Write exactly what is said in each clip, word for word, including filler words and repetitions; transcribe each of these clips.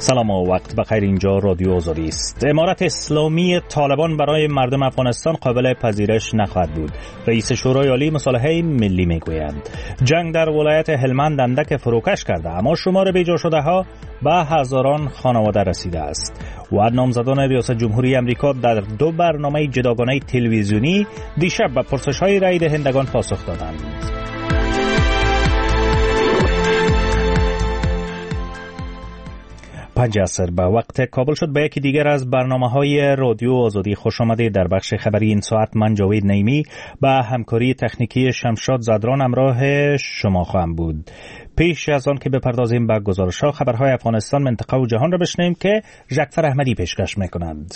سلام و وقت بخیر. اینجا رادیو آزادی است. امارت اسلامی طالبان برای مردم افغانستان قابل پذیرش نخواهد بود. رئیس شورای عالی مصالحه ملی میگویند جنگ در ولایت هلمند اندک فروکش کرده، اما شمار بیجا شده ها به هزاران خانواده رسیده است. و نامزدان ریاست جمهوری امریکا در دو برنامه جداگانه تلویزیونی دیشب به پرسش‌های رای دهندگان پاسخ دادند. پنج عصر به وقت کابل شد. به یکی دیگر از برنامه‌های رادیو آزادی خوش آمدید. در بخش خبری این ساعت من جاوید نعیمی با همکاری تکنیکی شمشاد زدران همراه شما خواهم بود. پیش از آن که بپردازیم به گزارش‌ها، خبرهای افغانستان، منطقه و جهان را بشنویم که ژکفر احمدی پیشکش می‌کنند.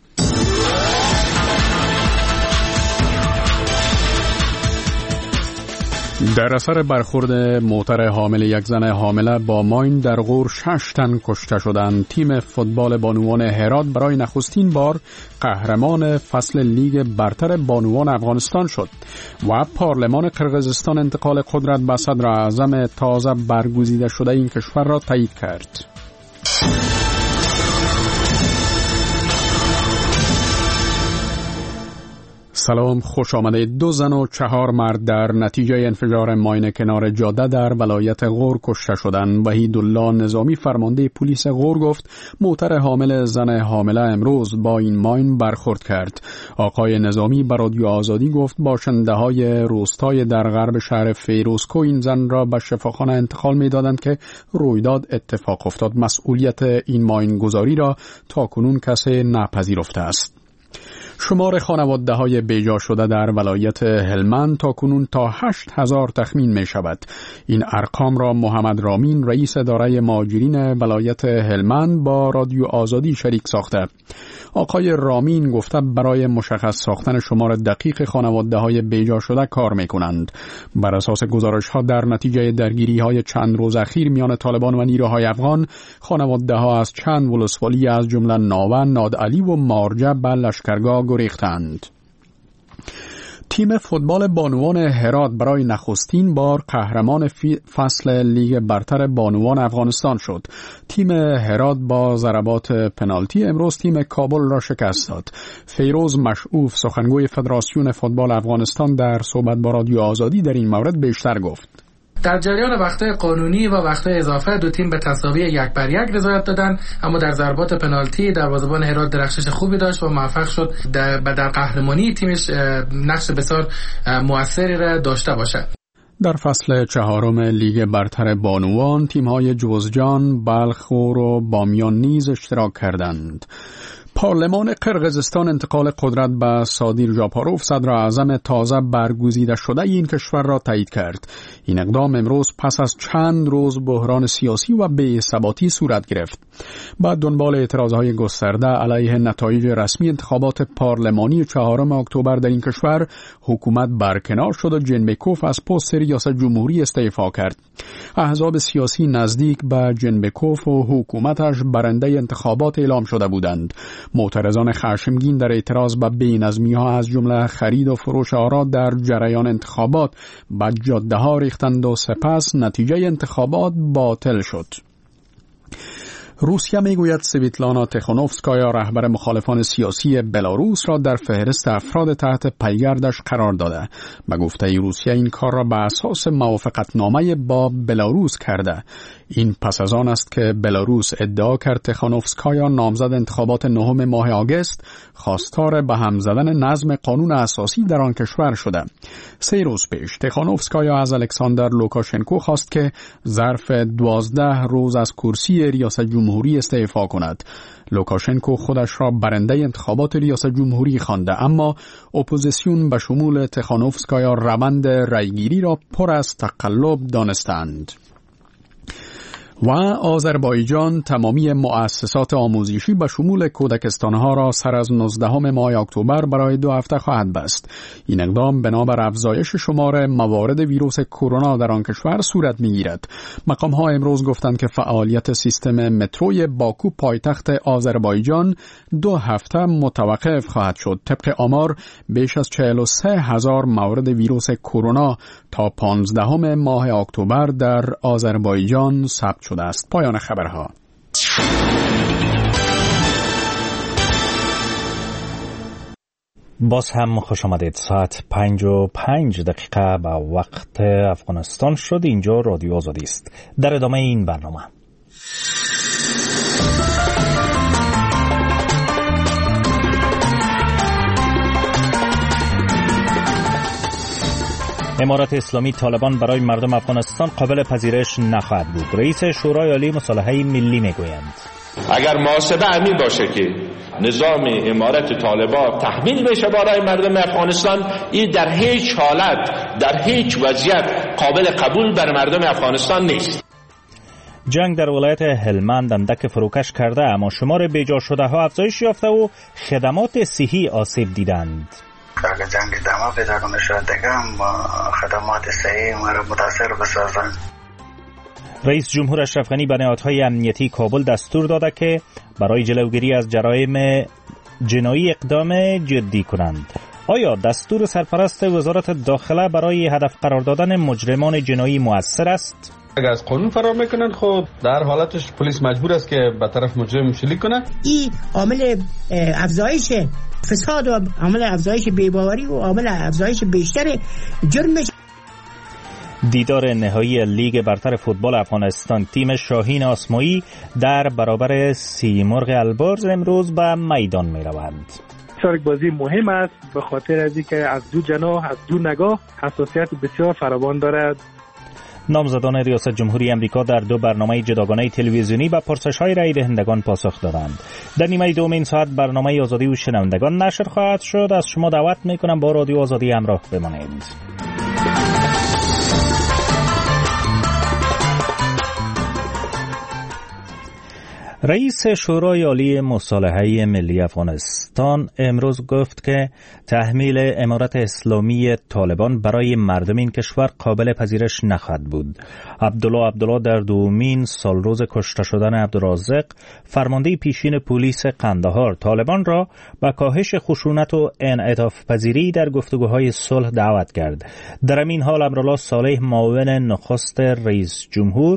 در اثر برخورد موتر حامل یک زن حامله با ماین در غور شش تن کشته شدند. تیم فوتبال بانوان هرات برای نخستین بار قهرمان فصل لیگ برتر بانوان افغانستان شد و پارلمان قرقیزستان انتقال قدرت به صدر اعظم تازه برگزیده شده این کشور را تایید کرد. سلام، خوش آمدید. دو زن و چهار مرد در نتیجه انفجار ماین کنار جاده در ولایت غور کشته شدند. وحیدالله نظامی فرمانده پلیس غور گفت موتر حامل زن حامله امروز با این ماین برخورد کرد. آقای نظامی به رادیو آزادی گفت باشنده‌های روستای در غرب شهر فیروزکو این زن را به شفاخانه انتقال می‌دادند که رویداد اتفاق افتاد. مسئولیت این ماین گذاری را تاکنون کسی نپذیرفته است. شمار خانواده‌های بیجا شده در ولایت هلمند تا کنون تا هشت هزار تخمین می شود. این ارقام را محمد رامین رئیس اداره مهاجرین ولایت هلمند با رادیو آزادی شریک ساخته. آقای رامین گفته برای مشخص ساختن شمار دقیق خانواده‌های بیجا شده کار می‌کنند. بر اساس گزارش‌ها در نتیجه درگیری‌های چند روز اخیر میان طالبان و نیروهای افغان، خانواده‌ها از چند ولسوالی از جمله ناون، نادعلی و مارجه به لشکرگاه گریختند. تیم فوتبال بانوان هرات برای نخستین بار قهرمان فصل لیگ برتر بانوان افغانستان شد. تیم هرات با ضربات پنالتی امروز تیم کابل را شکست داد. فیروز مشعوف سخنگوی فدراسیون فوتبال افغانستان در صحبت با رادیو آزادی در این مورد بیشتر گفت. در جریان وقت‌های قانونی و وقت‌های اضافه دو تیم به تساوی یک بر یک رضایت دادند، اما در ضربات پنالتی دروازه‌بان هرات درخشش خوبی داشت و موفق شد در, در قهرمانی تیمش نقش بسیار موثری را داشته باشد. در فصل چهارم لیگ برتر بانوان تیم‌های جوزجان، بلخ و بامیان نیز اشتراک کردند. پارلمان قرقیزستان انتقال قدرت به سادیر جاپاروف صدر اعظم تازه برگزیده شده این کشور را تایید کرد. این اقدام امروز پس از چند روز بحران سیاسی و بی‌ثباتی صورت گرفت. بعد دنبال اعتراضهای گسترده علیه نتایج رسمی انتخابات پارلمانی چهارم اکتبر در این کشور، حکومت برکنار شد و جنبکوف از پست ریاست جمهوری استعفا کرد. احزاب سیاسی نزدیک به جنبکوف و حکومتش برنده انتخابات اعلام شده بودند. معترضان خشمگین در اعتراض به بی‌نظمی‌ها از جمله خرید و فروش آرا در جریان انتخابات به جاده‌ها ریختند و سپس نتیجه انتخابات باطل شد. روسیه میگوید سویتلانا تخانوفسکایا رهبر مخالفان سیاسی بلاروس را در فهرست افراد تحت پیگردش قرار داده. به گفته روسیه این کار را به اساس موافقتنامه با بلاروس کرده. این پس از آن است که بلاروس ادعا کرد تخانوفسکایا نامزد انتخابات نهم ماه آگوست خواستار به هم زدن نظم قانون اساسی در آن کشور شده. سه روز پیش تخانوفسکایا از الکساندر لوکاشنکو خواست که ظرف دوازده روز از کرسی ریاست جمهوری استعفا کند. لوکاشنکو خودش را برنده انتخابات ریاست جمهوری خوانده، اما اپوزیسیون به شمول تخانوفسکایا روند رایگیری را پر از تقلب دانستند. و آذربایجان تمامی مؤسسات آموزشی به شمول کودکستانها را سر از نوزدهم ماه اکتبر برای دو هفته خواهد بست. این اقدام بنابر افزایش شمار موارد ویروس کرونا در آن کشور صورت می‌گیرد. مقام‌ها امروز گفتند که فعالیت سیستم متروی باکو پایتخت آذربایجان دو هفته متوقف خواهد شد. طبق آمار بیش از چهل و سه هزار مورد ویروس کرونا تا پانزدهم ماه اکتبر در آذربایجان ثبت شده است. پایان خبرها. باز هم خوش آمدید. ساعت پنج و پنج دقیقه به وقت افغانستان شد. اینجا رادیو آزادی است. در ادامه این برنامه امارت اسلامی طالبان برای مردم افغانستان قابل پذیرش نخواهد بود. رئیس شورای عالی مصالحه ملی میگویند اگر محاسبه همین باشه که نظام امارت طالبان تحمیل بشه برای مردم افغانستان، این در هیچ حالت در هیچ وضعیت قابل قبول بر مردم افغانستان نیست. جنگ در ولایت هلمند اندک فروکش کرده، اما شمار بیجا شده ها افزایش یافته و خدمات صحی آسیب دیدند. اگر جنگ ادامه پیدا کنه شاید دیگه خدمات صحی ما را متاثر بسازند. رئیس جمهور اشرف غنی به نهادهای امنیتی کابل دستور داده که برای جلوگیری از جرایم جنایی اقدام جدی کنند. آیا دستور سرپرست وزارت داخله برای هدف قرار دادن مجرمان جنایی مؤثر است؟ اگر از قانون فرار میکنن خب در حالتش پلیس مجبور است که به طرف مجرم شلیک کنه. این عامل افزایش فساد و عامل افزایش بی‌باوری و عامل افزایش بیشتر جرم. دیدار نهایی لیگ برتر فوتبال افغانستان، تیم شاهین آسمایی در برابر سیمرغ البرز امروز به میدان می روند. بسیار بازی مهم است به خاطر از اینکه از دو جناح از دو نگاه حساسیت بسیار فراوان دارد. نامزدان ریاست جمهوری امریکا در دو برنامه جداگانه تلویزیونی به پرسش‌های رای دهندگان پاسخ دادند. در نیمه دوم این ساعت برنامه آزادی و شنوندگان نشر خواهد شد. از شما دعوت می‌کنم با رادیو آزادی همراه بمانید. رئیس شورای عالی مصالحه ملی افغانستان امروز گفت که تحمیل امارت اسلامی طالبان برای مردم این کشور قابل پذیرش نخواهد بود. عبدالله عبدالله در دومین سالروز کشته شدن عبدالرازق، فرمانده پیشین پلیس قندهار، طالبان را به کاهش خشونت و انعطاف پذیری در گفتگوهای صلح دعوت کرد. در این حال امرالله صالح، معاون نخست رئیس جمهور،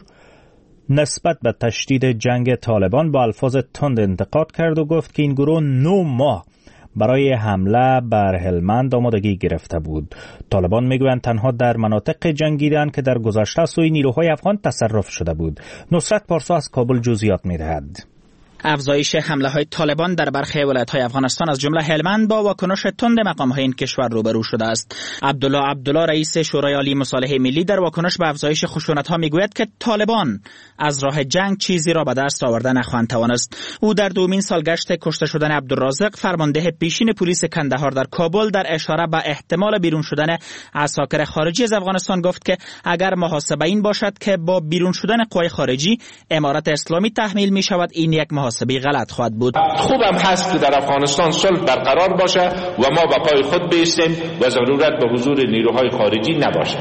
نسبت به تشدید جنگ طالبان با الفاظ تند انتقاد کرد و گفت که این گروه نه ماه برای حمله بر هلمند آمادگی گرفته بود. طالبان میگویند تنها در مناطق جنگیدند که در گذشته سوی نیروهای افغان تصرف شده بود. نصرت پارسا از کابل جزئیات میدهد. افزایش حمله های طالبان در برخی ولایت های افغانستان از جمله هلمند با واکنش تند مقام های این کشور روبرو شده است. عبدالله عبدالله رئیس شورای عالی مصالحه ملی در واکنش به افزایش خشونت ها میگوید که طالبان از راه جنگ چیزی را به دست آورده نخواهند توانست. او در دومین سالگشت کشته شدن عبدالرازق، فرمانده پیشین پلیس کندهار در کابل، در اشاره به احتمال بیرون شدن عساکر خارجی از افغانستان گفت که اگر محاسبه این باشد که با بیرون شدن قوای خارجی امارت اسلامی تحمیل می شود، این یک محاسبه غلط خواهد بود. خوبم هست که در افغانستان صلح برقرار باشه و ما به پای خود بایستیم و ضرورت به حضور نیروهای خارجی نباشه.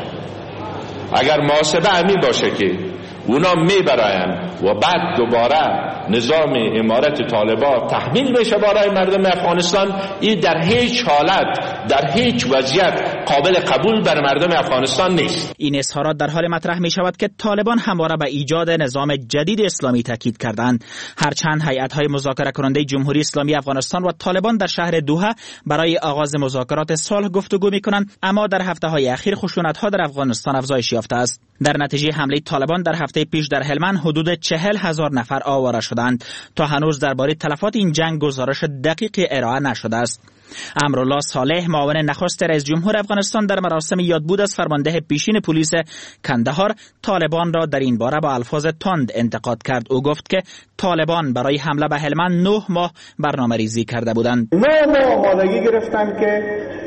اگر محاسبه همین باشه که اونا میبراین و بعد دوباره نظام امارت طالبان تحمیل بشه برای مردم افغانستان، این در هیچ حالت در هیچ وضعیت قابل قبول بر مردم افغانستان نیست. این اظهارات در حال مطرح می شود که طالبان همواره به ایجاد نظام جدید اسلامی تاکید کردند. هرچند هیئت‌های مذاکره کننده جمهوری اسلامی افغانستان و طالبان در شهر دوحه برای آغاز مذاکرات صلح گفتگو می‌کنند، اما در هفته‌های اخیر خشونت‌ها در افغانستان افزایش یافته است. در نتیجه حمله طالبان در هفته پیش در هلمند حدود چهل هزار نفر آواره شدند. تا هنوز درباره تلفات این جنگ گزارش دقیقی ارائه نشده است. امرالله صالح، معاون نخست رئیس جمهور افغانستان، در مراسم یادبود از فرمانده پیشین پلیس کندهار طالبان را در این باره با الفاظ تند انتقاد کرد. او گفت که طالبان برای حمله به هلمند نه ماه برنامه ریزی کرده بودند. نه ماه آمادگی گرفتند که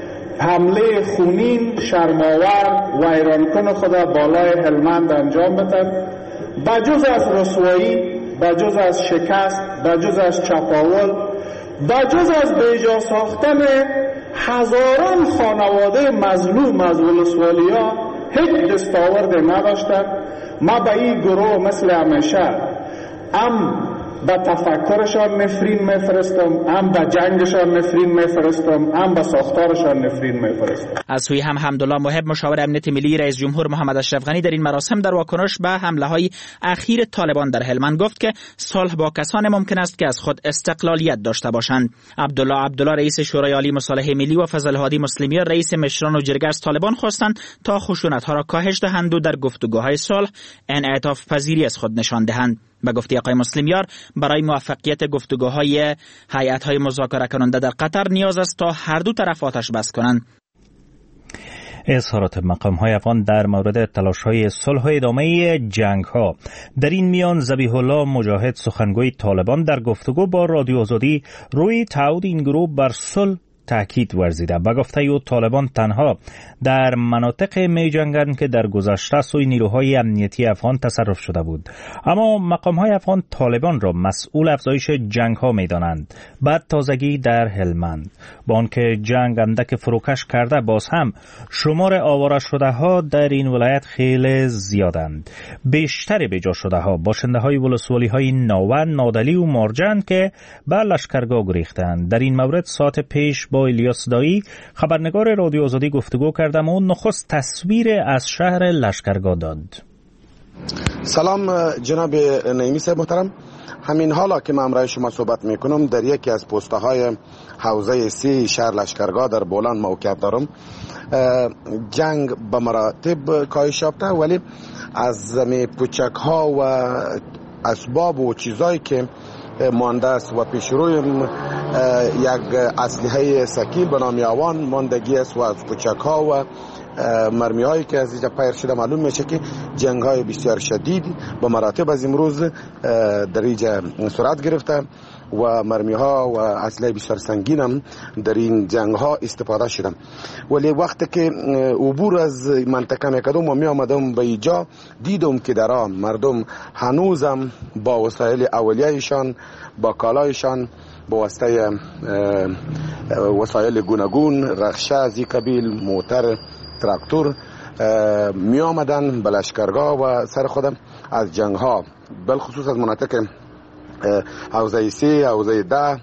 حمله خونین، شرم‌آور و ویرانکن خود بالای هلمند انجام بدهند. بجز از رسوایی، بجز از شکست، بجز از چپاول، بجز از بیجا ساختن هزاران خانواده مظلوم از ولسوالیا هیچ دستاورد نداشتند. ما به این گروه مثل همیشه هم به تفکرشان نفرین میفرستم، هم به جنگشان نفرین میفرستم، هم به ساختارشان نفرین میفرستم. از سوی هم حمدالله محب مشاور امنیت ملی رئیس جمهور محمد اشرف غنی در این مراسم در واکنش به حمله های اخیر طالبان در هلمند گفت که صلح با کسان ممکن است که از خود استقلالیت داشته باشند. عبدالله عبدالله رئیس شورای عالی مصالحه ملی و فضل الهادی مسلمیان رئیس مشران و جرگه از طالبان خواستند تا خشونت‌ها را کاهش دهند و در گفتگوهای صلح انعطاف پذیری از خود نشان دهند. به گفته آقای مسلمیار برای موفقیت گفتگوهای هیئت‌های مذاکره کننده در قطر نیاز است تا هر دو طرف آتش بس کنند. اظهارات مقام‌های افغان در مورد تلاش‌های صلح و ادامه جنگ‌ها. در این میان ذبیح الله مجاهد سخنگوی طالبان در گفتگو با رادیو آزادی روی تعهد این گروه بر صلح تاکید ورزیده. به گفته او طالبان تنها در مناطق می جنگند که در گذشته سوی نیروهای امنیتی افغان تصرف شده بود، اما مقام‌های افغان طالبان را مسئول افزایش جنگ‌ها می دانند. بعد تازگی در هلمند با آنکه جنگ اندک فروکش کرده، باز هم شمار آواره شده ها در این ولایت خیلی زیادند. بیشتر بجا شده ها باشنده های ولسوالی های ناون، نادلی و مارجند که به لشکرگاه گریختند. در این مورد ساعت پیش با الیاس دایی خبرنگار رادیو آزادی گفتگو کردم و نخست تصویر از شهر لشکرگاه داد. سلام جناب نعیمی صاحب محترم، همین حالا که من امروز شما صحبت میکنم در یکی از پسته های حوزه سی شهر لشکرگاه در بولان موقعیت دارم. جنگ به مراتب کاهش یافته، ولی از زمین کوچک ها و اسباب و چیزایی که مانده است و پیش روی یک اسلحه ثقیل به نام یاوان ماندگی است و از کوچک ها و مرمی هایی که از اینجا پیر شده معلوم میشه که جنگ های بسیار شدید به مراتب از امروز در اینجا صورت گرفته و مرمی ها و اسلحه بسیار سنگین هم در این جنگ ها استفاده شدن. ولی وقتی که عبور از منطقه میکردم و می آمدم به اینجا دیدم که در آن مردم هنوزم با وسایل اولیه‌شان، با کالایشان، با واسطه وسایل گوناگون، رخشه از این قبیل، موتر، تراکتور می آمدن به لشکرگاه و سر خودم از جنگ ها بالخصوص از مناطق حوزه سی، حوزه ده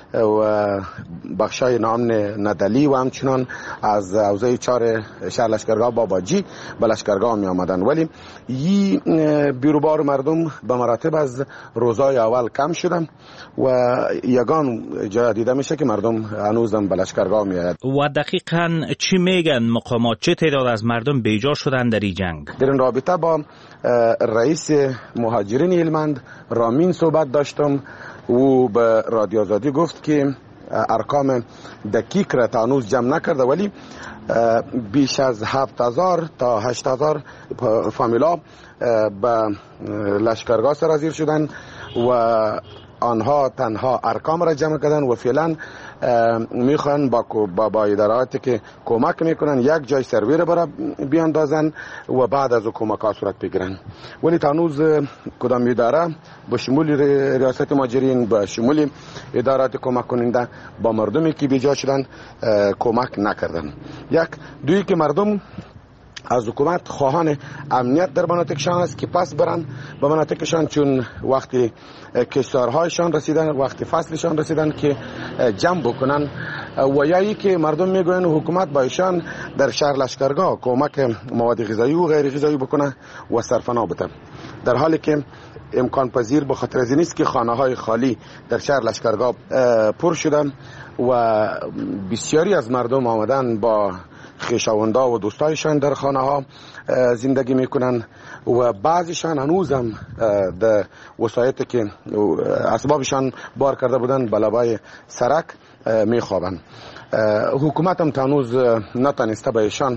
و بخشای نام ندلی و همچنان از حوزه چهار شهر لشکرگاه باباجی به لشکرگاه می آمدن. ولی این بیروبار مردم به مراتب از روزای اول کم شدن و یگان جا دیده میشه که مردم هنوزم به لشکرگاه می آید. و دقیقاً چی میگن مقامات؟ چه تعداد از مردم بیجا شدن در این جنگ؟ در این رابطه با رئیس مهاجرین هلمند رامین صحبت داشتم. او به رادیو آزادی گفت که ارقام دقیق را تا هنوز جمع نکرده، ولی بیش از هفت هزار تا هشت هزار فامیلا به لشکرگاه سرازیر شدن و آنها تنها ارقام را جمع کردن و فعلا میخوان با با, با اداراتی که کمک میکنن یک جای سرویر برای بیاندازن و بعد از کمک ها صورت بگیرن. ولی تا هنوز کدام اداره به شمول ریاست مهاجرین، به شمول ادارات کمک کننده با مردمی که بیجا شدن کمک نکردن. یک دویی که مردم از حکومت خواهان امنیت در مناطقشان است که پس برن به مناطقشان، چون وقتی کشتارهایشان رسیدن، وقتی فصلشان رسیدن که جمع بکنن، و یا ای که مردم میگوین حکومت با ایشان در شهر لشکرگاه کمک مواد غذایی و غیر غذایی بکنه و صرفنا بده، در حالی که امکان پذیر به خاطر از این است که خانه های خالی در شهر لشکرگاه پر شدن و بسیاری از مردم آمدن با خویشاوندا و دوستایشان در خانه ها زندگی میکنن و بعضیشان هنوزم در وسایتی که اسبابشان بار کرده بودن بلابای سرک میخوابن. حکومت هم تانوز نتانسته به ایشان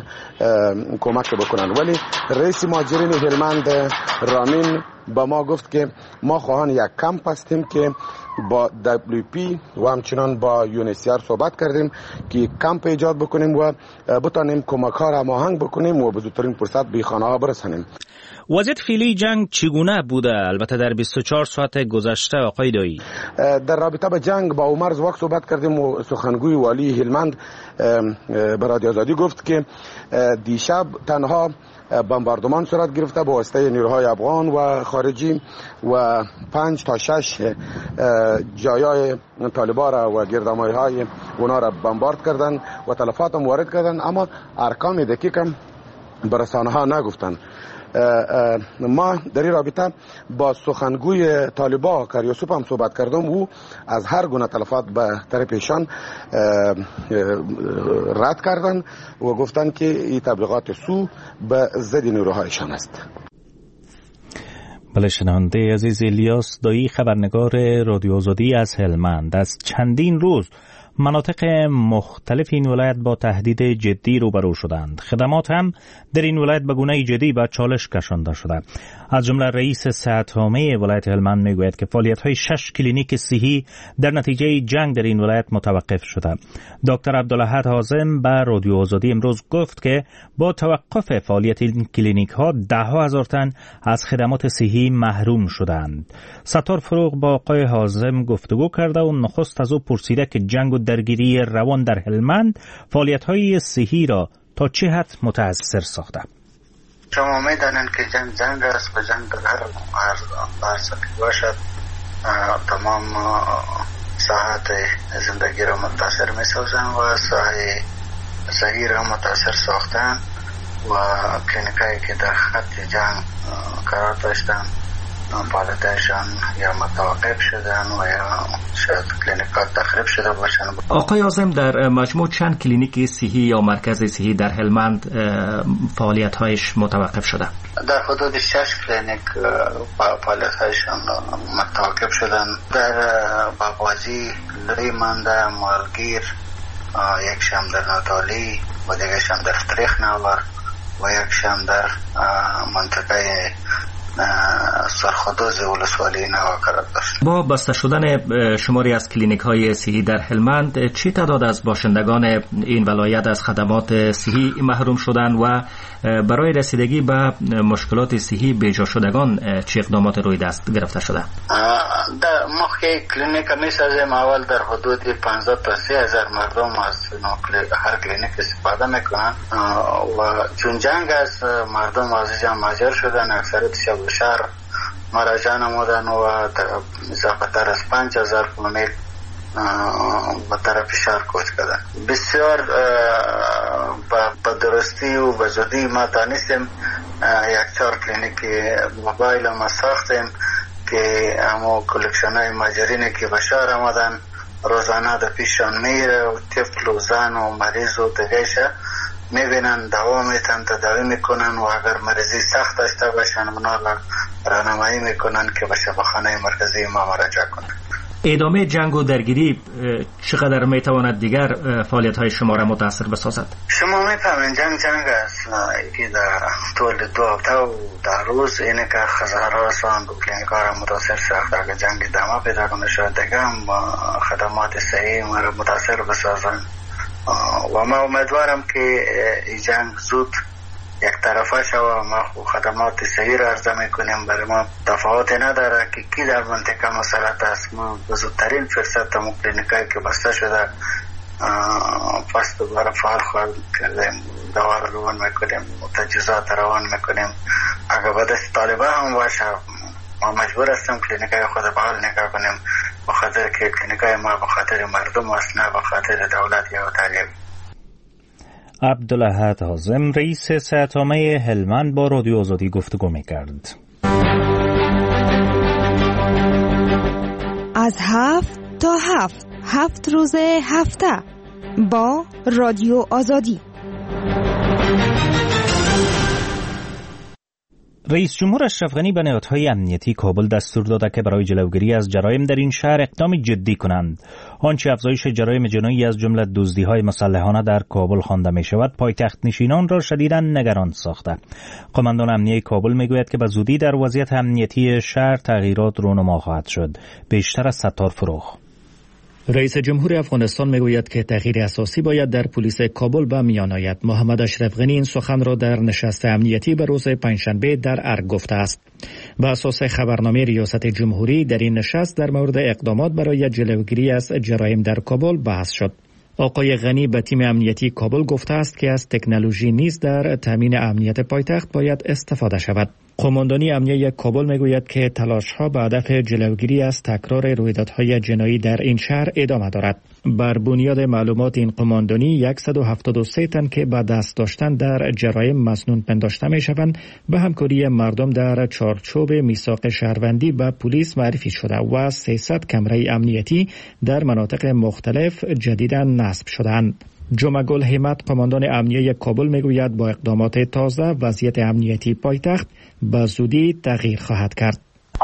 کمک بکنن، ولی رئیس مهاجرین هلمند رامین با ما گفت که ما خواهان یک کمپ هستیم که با دبلیو پی و همچنان با یونیسیار صحبت کردیم که کمپ ایجاد بکنیم و بتانیم کمک ها را هماهنگ بکنیم و به زودترین فرصت به خانه ها برسانیم. وضعیت فعلی جنگ چگونه بوده؟ البته در بیست و چهار ساعت گذشته آقای دایی. در رابطه با جنگ با عمر زواق صحبت کردیم و سخنگوی والی هلمند به رادیو آزادی گفت که دیشب تنها بمباردمان صورت گرفته با واسطه نیروهای افغان و خارجی و پنج تا شش جایای طالبان را و گردمایهای اونا را بمبارد کردن و تلفات هم وارد کردن، اما ارقام دقیق هم به رسانه ها نگفتن. ما در این رابطه با سخنگوی طالبان کریوسوف هم صحبت کردم، او از هر گونه تلفات به طرفشان رد کردن و گفتن که این تبلیغات سو به ضد نیروهایشان است. بله شنونده عزیز، الیاس دایی خبرنگار رادیو آزادی از هلمند. از چندین روز مناطق مختلف این ولایت با تهدید جدی روبرو شدند. خدمات هم در این ولایت به گونه جدی به چالش کشانده شده. از جمله رئیس صحت‌عامه ولایت هلمند میگوید که فعالیت‌های شش کلینیک صحی در نتیجه جنگ در این ولایت متوقف شده. دکتر عبدالاحد حازم به رادیو آزادی امروز گفت که با توقف فعالیت این کلینیک‌ها ده ها هزار تن از خدمات صحی محروم شدند. ستار فروغ با آقای حازم گفتگو کرده و نخست از او پرسیده که جنگ و درگیری روان در هلمند فعالیت‌های صحی را تا چه حد متاثر ساخته؟ شما میدانند که جنگ جنگ است و جنگ در هر هر سطحی باشد تمام ساحات زندگی را متاثر می سازند و ساحه صحی را متاثر ساختن و کلینیکایی که در خط جنگ قرار داشتند فعالیتشان یا متوقف شدن و یا شاید کلینیکات تخریب شده باشند. آقای عازم، در مجموع چند کلینیک صحی یا مرکز صحی در هلمند فعالیت‌هایش متوقف شده؟ در حدود شش کلینیک فعالیت‌هایشان متوقف شدن. در باغبازی، لیمانده، مالگیر، یکشم در ناتالی و دیگرشم در تریخ ناور و یکشم در منطقه سرخدوز ولسوالی نوا قرار داشت. با بسته شدن شماری از کلینیک های صحی در هلمند، چه تعداد از باشندگان این ولایت از خدمات صحی محروم شدند و برای رسیدگی به مشکلات صحی بیجا شدگان چه اقدامات روی دست گرفته شده؟ در ما که کلینیک میسازیم اول در حدود پانزده تا سی هزار مردم از هر کلینیک استفاده میکنن و چون جنگ است مردم از جمع ماجر شدن، اکثریت شب و شهر مراجعه نمودن و اضافه تر از پنج هزار کیلومتر به طرف شهر کوچ کردن. بسیار با درستی و به زودی ما دانستیم یک چهار کلینیک موبایل ما ساختیم که همو کلکشن های ماجرینی که به شهر آمدن روزانه در پیشان میره و طفل و زن و مریض و دیگهشه میبینن، دوا میتن، تداوی میکنن و اگر مریضی سخت داشته باشن اونا راهنمایی میکنن که به شفاخانه مرکزی ما مراجعه کنن. ادامه جنگ و درگیری چقدر میتواند دیگر فعالیت های شما را متاثر بسازد؟ شما میفهمین جنگ جنگ است که در طول دو هفته و در روز اینه که هزارها سان کلینیک ها را متاثر ساخته. اگر جنگ ادامه پیدا کنه شاید دیگه هم خدمات صحی ما را متاثر بسازن و ما امیدوارم که این جنگ زود یک طرفه شوه. ما خدمات صحی را عرضه میکنیم، برای ما تفاوت نداره که کی در منطقه مسلط است. ما به زودترین فرصت همون کلینیکایی که بسته شده پس دوباره فعال خواهد کردیم، دوا را روان میکنیم، تجهیزات روان میکنیم. اگر به دست طالبان هم باشه ما مجبور هستیم کلینیکای خود بحال نگاه کنیم، به خاطر که کلینیکای ما به خاطر مردم است، نه به خاطر دولت یا طالب. عبدالاحد حازم رئیس صحت‌عامه هلمند با رادیو آزادی گفتگو می‌کرد. از هفت تا هفت هفت روز هفته با رادیو آزادی. رئیس جمهور اشرف غنی به نهادهای امنیتی کابل دستور داده که برای جلوگیری از جرایم در این شهر اقدام جدی کنند. آنچه افزایش جرایم جنایی از جمله دزدی‌های مسلحانه در کابل خوانده می شود، پایتخت نشینان را شدیداً نگران ساخته. قماندان امنیه کابل می گوید که به زودی در وضعیت امنیتی شهر تغییرات رونما خواهد شد. بیشتر از ستار فروغ. رئیس جمهور افغانستان میگوید که تغییر اساسی باید در پلیس کابل به میان آید. محمد اشرف غنی این سخن را در نشست امنیتی به روز پنجشنبه در ارگ گفته است. به اساس خبرنامه ریاست جمهوری در این نشست در مورد اقدامات برای جلوگیری از جرایم در کابل بحث شد. آقای غنی به تیم امنیتی کابل گفته است که از تکنولوژی نیز در تامین امنیت پایتخت باید استفاده شود. قماندانی امنیه کابل میگوید که تلاش‌ها به هدف جلوگیری از تکرار رویدادهای جنایی در این شهر ادامه دارد. بر بنیاد معلومات این قماندانی صد و هفتاد و سه تن که به دست داشتن در جرایم مسنون پنداشته میشوند به همکاری مردم در چارچوب میثاق شهروندی به پلیس معرفی شده و سیصد کمره امنیتی در مناطق مختلف جدیداً نصب شدند. جمعگل همت قماندان امنیه کابل میگوید با اقدامات تازه وضعیت امنیتی پایتخت به زودی تغییر خواهد کرد.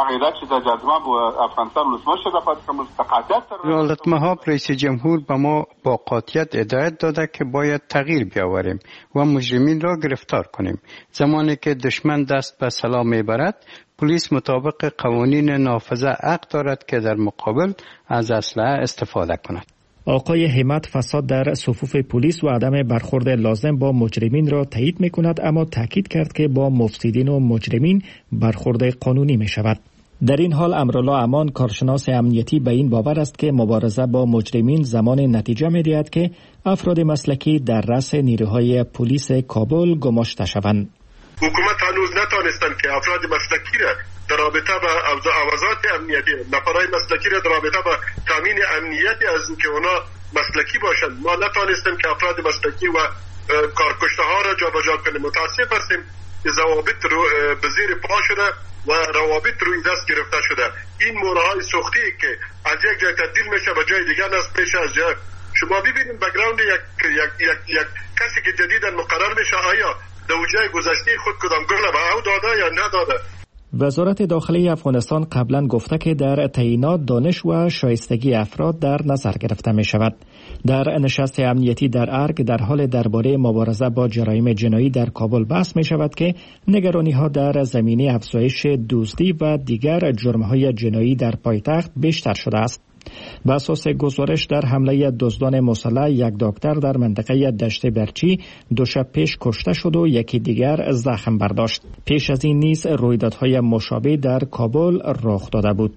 ولایت مهاب رئیس جمهور به ما با قاطعیت هدایت داده که باید تغییر بیاوریم و مجرمین را گرفتار کنیم. زمانی که دشمن دست به سلاح میبرد، پلیس مطابق قوانین نافذه حق دارد که در مقابل از اسلحه استفاده کند. آقای همت فساد در صفوف پلیس و عدم برخورد لازم با مجرمین را تایید می کند، اما تاکید کرد که با مفسدین و مجرمین برخورد قانونی می شود. در این حال امرالله امان کارشناس امنیتی به این باور است که مبارزه با مجرمین زمان نتیجه می دهد که افراد مسلکی در رأس نیروهای پلیس کابل گماشته شوند. حکومت هنوز نتانستند که افراد مسلکی را در رابطه با اوضاعات امنیتی، نفرای مسلکی را در رابطه با تامین امنیتی از اینکه اونا مسلکی باشند، ما نتانستیم که افراد مسلکی و کارکشته ها را جابجا کنیم. متاسف هستیم که ضوابط رو به زیر پا شده و روابط روی دست گرفته شده. این مورهای سوختی که از یک جای تبدیل میشه به جای دیگر است پیش از جای. شما ببینید بک‌گراند یک یک یک یک کسی که جدیداً مقرر میشه آیا در جای گذشته خود کدام گل به او داده یا نداده. وزارت داخلی افغانستان قبلا گفته که در تعیینات دانش و شایستگی افراد در نظر گرفته می شود. در نشست امنیتی در ارگ در حال درباره مبارزه با جرایم جنایی در کابل بحث می شود که نگرانی ها در زمینه افزایش دزدی و دیگر جرم های جنایی در پایتخت بیشتر شده است. به اساس گزارش در حمله دزدان مسلح یک دکتر در منطقه دشت برچی دو شب پیش کشته شد و یکی دیگر زخم برداشت. پیش از این نیز رویدادهای مشابه در کابل رخ داده بود.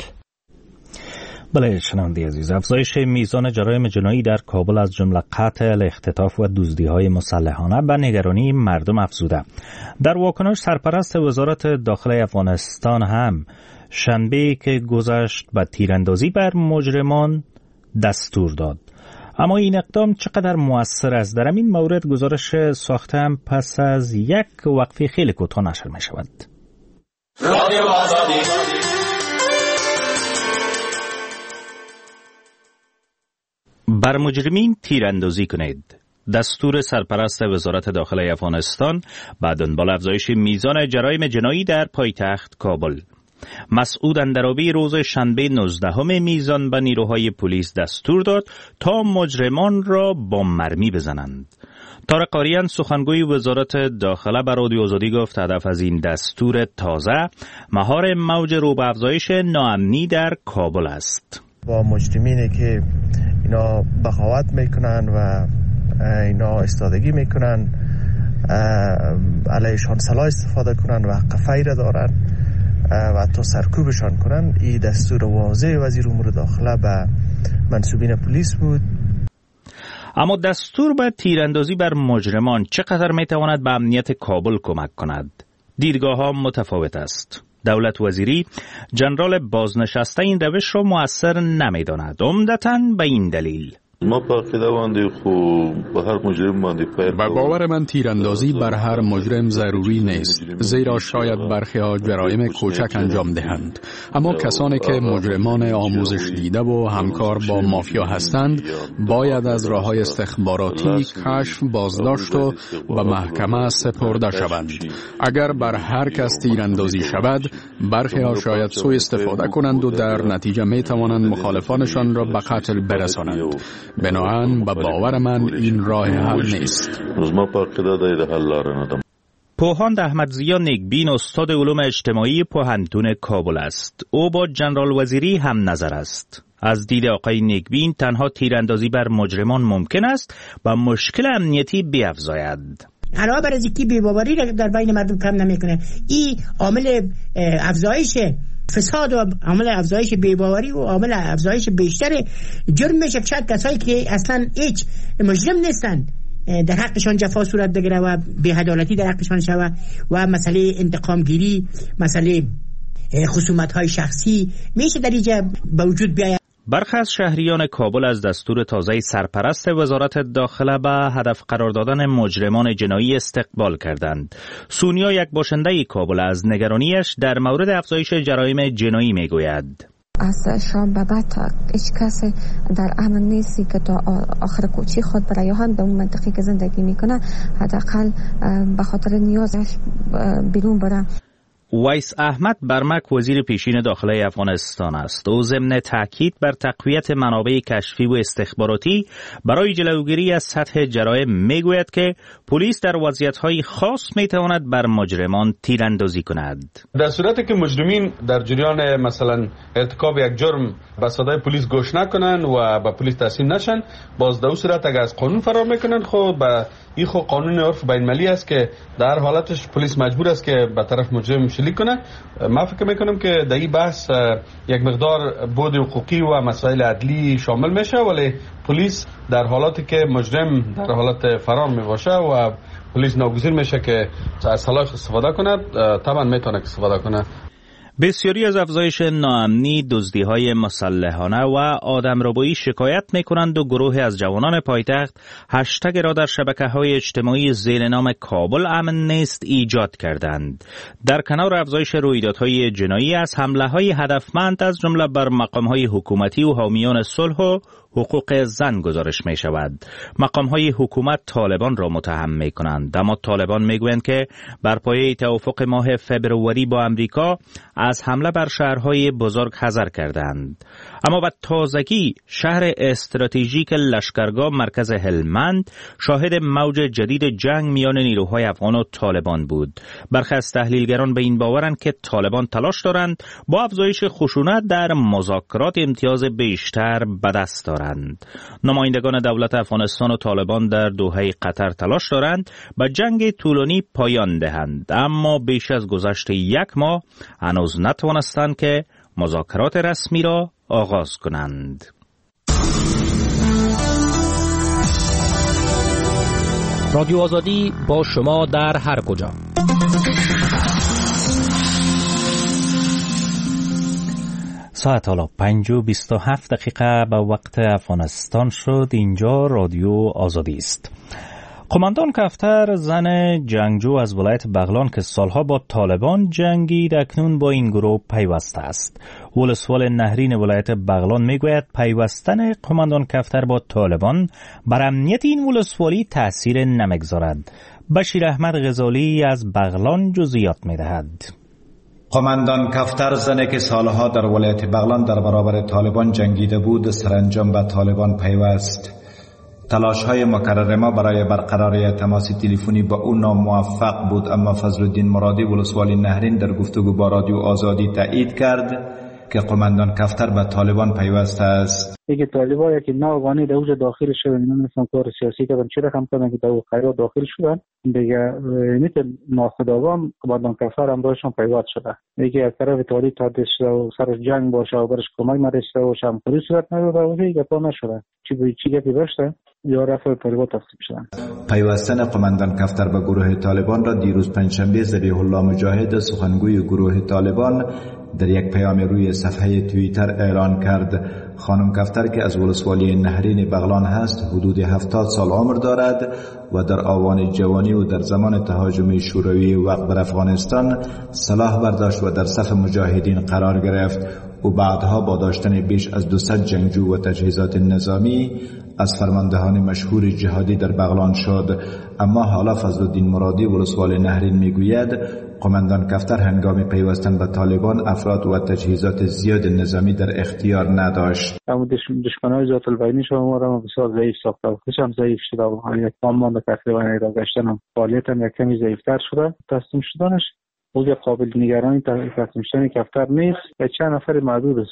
بله شنونده عزیز، افزایش میزان جرایم جنایی در کابل از جمله قتل، اختطاف و دزدی‌های مسلحانه به نگرانی مردم افزوده. در واکنش سرپرست وزارت داخلی افغانستان هم شنبه که گذشت به تیراندازی بر مجرمان دستور داد. اما این اقدام چقدر مؤثر است؟ در این مورد گزارش ساخته هم پس از یک وقفه خیلی کوتاه نشر می شود. رادیو آزادی بر مجرمین تیراندازی کنید. دستور سرپرست وزارت داخلی افغانستان بعد دنبال افزایش میزان جرایم جنایی در پایتخت کابل. مسعود اندرابی روز شنبه نوزدهم میزان به نیروهای پلیس دستور داد تا مجرمان را با مرمی بزنند. طارق قاریان سخنگوی وزارت داخله به رادیو آزادی گفت هدف از این دستور تازه مهار موج رو به افزایش ناامنی در کابل است. با مجرمینی که اینا بغاوت میکنن و اینا استادگی میکنن علیشان سلاح استفاده کنن و حق فیر دارن و تا سرکوبشان کنن. این دستور واضح وزیر امور داخله به منصوبین پلیس بود. اما دستور به تیراندازی بر مجرمان چقدر میتواند به امنیت کابل کمک کند؟ دیدگاه ها متفاوت است. دولت وزیری جنرال بازنشسته این روش را مؤثر نمیداند، عمدتاً به این دلیل: ما باقیده وانده خوب به هر مجرم وانده پیر. به باور من تیراندازی بر هر مجرم ضروری نیست، زیرا شاید برخی ها جرایم کوچک انجام دهند، اما کسانی که مجرمان آموزش دیده و همکار با مافیا هستند باید از راه‌های استخباراتی کشف، بازداشت و به محکمه سپرده شوند. اگر بر هر کس تیراندازی شود، برخی ها شاید سوء استفاده کنند و در نتیجه می توانند مخالفانشان را به قتل برسانند. بنابراین به باور من این راه حل نیست. پوهاند احمد ضیا نیکبین استاد علوم اجتماعی پوهنتون کابل است. او با جنرال وزیری هم نظر است. از دید آقای نیکبین تنها تیراندازی بر مجرمان ممکن است و مشکل امنیتی بیفزاید. علاوه بر از اینکه بی‌باوری را در بین مردم کم نمیکنه، این عامل افزایش فساد و عامل افزایش بی‌باوری و عامل افزایش بیشتر جرم میشه. چند کسایی که اصلا هیچ مجرم نیستن در حقشان جفا صورت بگیره و بی‌عدالتی در حقشان شوه و مسئله انتقام گیری، مسئله خصومت‌های شخصی میشه در اینجا به وجود بیاید. برخی از شهریان کابل از دستور تازه سرپرست وزارت داخله به هدف قرار دادن مجرمان جنایی استقبال کردند. سونیا، یک باشنده کابل، از نگرانیش در مورد افزایش جرایم جنایی میگوید. از شام به بعد هیچ کسی در امن نیستی که تا آخر کوچی خود برای هم در اون منطقه که زندگی میکنه حداقل به خاطر نیازش بیرون بره. ویس احمد برمک وزیر پیشین داخله افغانستان است. او ضمن تاکید بر تقویت منابع کشفی و استخباراتی برای جلوگیری از سطح جرایم میگوید که پلیس در وضعیت‌های خاص میتواند بر مجرمان تیراندازی کند. در صورتی که مجرمین در جریان مثلا ارتکاب یک جرم به صدای پلیس گوش نکنن و به پلیس تسلیم نشن، باز در صورت اگر از قانون فرار میکنن، خب به این خود قانون عرف بین المللی است که در حالتش پلیس مجبور است که به طرف مجرم شلیک کنه. من فکر میکنم که در این بحث یک مقدار بود حقوقی و مسائل عدلی شامل میشه، ولی پلیس در حالاتی که مجرم در حالت فرار میباشه و پلیس ناگزیر میشه که از سلاح استفاده کنه، طبعا میتونه استفاده کنه. بسیاری از افزایش ناامنی، دزدی‌های مسلحانه و آدمربایی شکایت می‌کنند و گروهی از جوانان پایتخت هشتگ را در شبکه‌های اجتماعی زیر نام کابل امن نیست ایجاد کردند. در کنار افزایش رویدادهای جنایی، از حمله‌های هدفمند از جمله بر مقام‌های حکومتی و حامیان صلح و حقوق زن گزارش می شود. مقام‌های حکومت طالبان را متهم می کنند، اما طالبان می گویند که بر پایه توافق ماه فبروری با امریکا از حمله بر شهرهای بزرگ حذر کردند. اما به تازگی شهر استراتژیک لشکرگاه مرکز هلمند شاهد موج جدید جنگ میان نیروهای افغان و طالبان بود. برخی از تحلیلگران به این باورند که طالبان تلاش دارند با افزایش خشونت در مذاکرات امتیاز بیشتر به دست دارند. نمایندگان دولت افغانستان و طالبان در دوحه قطر تلاش دارند به جنگ طولانی پایان دهند، اما بیش از گذشت یک ماه هنوز نتوانستند که مذاکرات رسمی را آغاز کنند. رادیو آزادی با شما در هر کجا. ساعت حالا پنج و بیست و هفت دقیقه به وقت افغانستان شد. اینجا رادیو آزادی است. قماندان کفتر، زن جنگجو از ولایت بغلان که سالها با طالبان جنگید، اکنون با این گروه پیوسته است. ولسوال نهرین ولایت بغلان میگوید پیوستن قماندان کفتر با طالبان بر امنیت این ولسوالی تأثیر نمیگذارد. بشیر احمد غزالی از بغلان جزئیات میدهد. قماندان کفتر، زنی که سالها در ولایت بغلان در برابر طالبان جنگیده بود، سرانجام به طالبان پیوست. تلاش‌های مکرر ما برای برقراری تماس تلفنی با او ناموفق بود، اما فضلالدین مرادی ولسوالی نهرین در گفتگو با رادیو آزادی تایید کرد که قماندان کفتر به طالبان پیوسته است. دیگه طالبان که نه افغانی در اوج داخل شدن، اینا مثلا کار سیاسی کردن، چرا هم کردن که در قیرا داخل شدن دیگه، نیت ناخودآگاه قماندان کفتر هم باشون پیوست شده. دیگه از طرف طالب تادش و سر جنگ باشه و برش کمک نرسیده و شامخوری صورت نداده و دیگه پا نشده. چی به چی گپی داشته یا رفع طالبان تقسیم شدن. پیوستن قماندان کفتر به گروه طالبان را دیروز پنجشنبه ذبیح الله مجاهد، سخنگوی گروه طالبان، در یک پیام روی صفحه توییتر اعلان کرد. خانم کفتر که از ولسوالی نهرین بغلان هست، حدود هفتاد سال عمر دارد و در آوان جوانی و در زمان تهاجم شوروی وقت بر افغانستان سلاح برداشت و در صف مجاهدین قرار گرفت. و بعدها با داشتن بیش از دویست جنگجو و تجهیزات نظامی از فرماندهان مشهور جهادی در بغلان شد. اما حالا فضلالدین مرادی ولسوال نهرین میگوید قماندان کفتر هنگام پیوستن به طالبان افراد و تجهیزات زیاد نظامی در اختیار نداشت. اما دشمنای ذات البینی شما را بسیار ضعیف ساخته، خودشم ضعیف شده و یک تمام به تقریبا ایران گشتن هم فعالیت هم یک کمی ضعیفتر شده. تسلیم شدنش او قابل نگرانی تسلیم شدن کفتر نیست و چند نفر معدود است.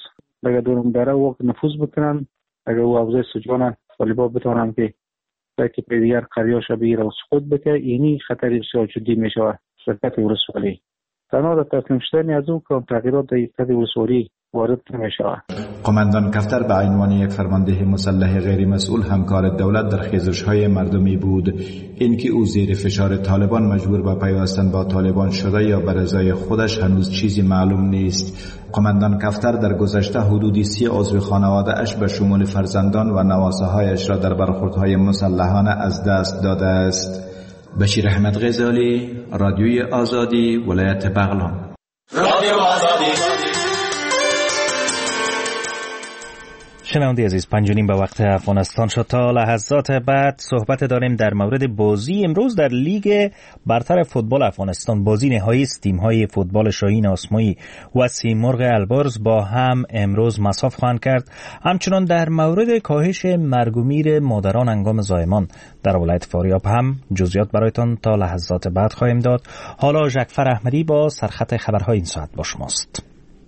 اگر دورم داره وقت نفوذ بکنن، اگر او افزای سجان طالبان بتوانن که که به دیگر قریه شبیه را سقوط بکه، اینی خطری بسیار جدی می شود شرکت ولسوالی. تنها در تسلیم شدن از اون که تغییرات در شرکت ولسوالی وارد نمی شود. قماندان کفتر به عنوان یک فرمانده مسلح غیر مسئول همکار دولت در خیزش‌های مردمی بود. اینکه او زیر فشار طالبان مجبور به پیوستن با طالبان شده یا به رضای خودش هنوز چیزی معلوم نیست. قماندان کفتر در گذشته حدودی سی عضو خانواده اش به شمول فرزندان و نواسه‌هایش را در برخوردهای مسلحانه از دست داده است. بشیر احمد غزالی، رادیوی آزادی، ولایت بغلان. رادیو آزادی. شنونده عزیز، پنج و نیم به وقت افغانستان شد. تا لحظات بعد صحبت داریم در مورد بازی امروز در لیگ برتر فوتبال افغانستان. بازی نهایی است. تیم‌های فوتبال شاهین آسمایی و سیمرغ البرز با هم امروز مصاف خواهند کرد. همچنان در مورد کاهش مرگ و میر مادران هنگام زایمان در ولایت فاریاب هم جزئیات برایتان تا لحظات بعد خواهیم داد. حالا ژکفر احمدی با سرخط خبرهای این ساعت با شماست.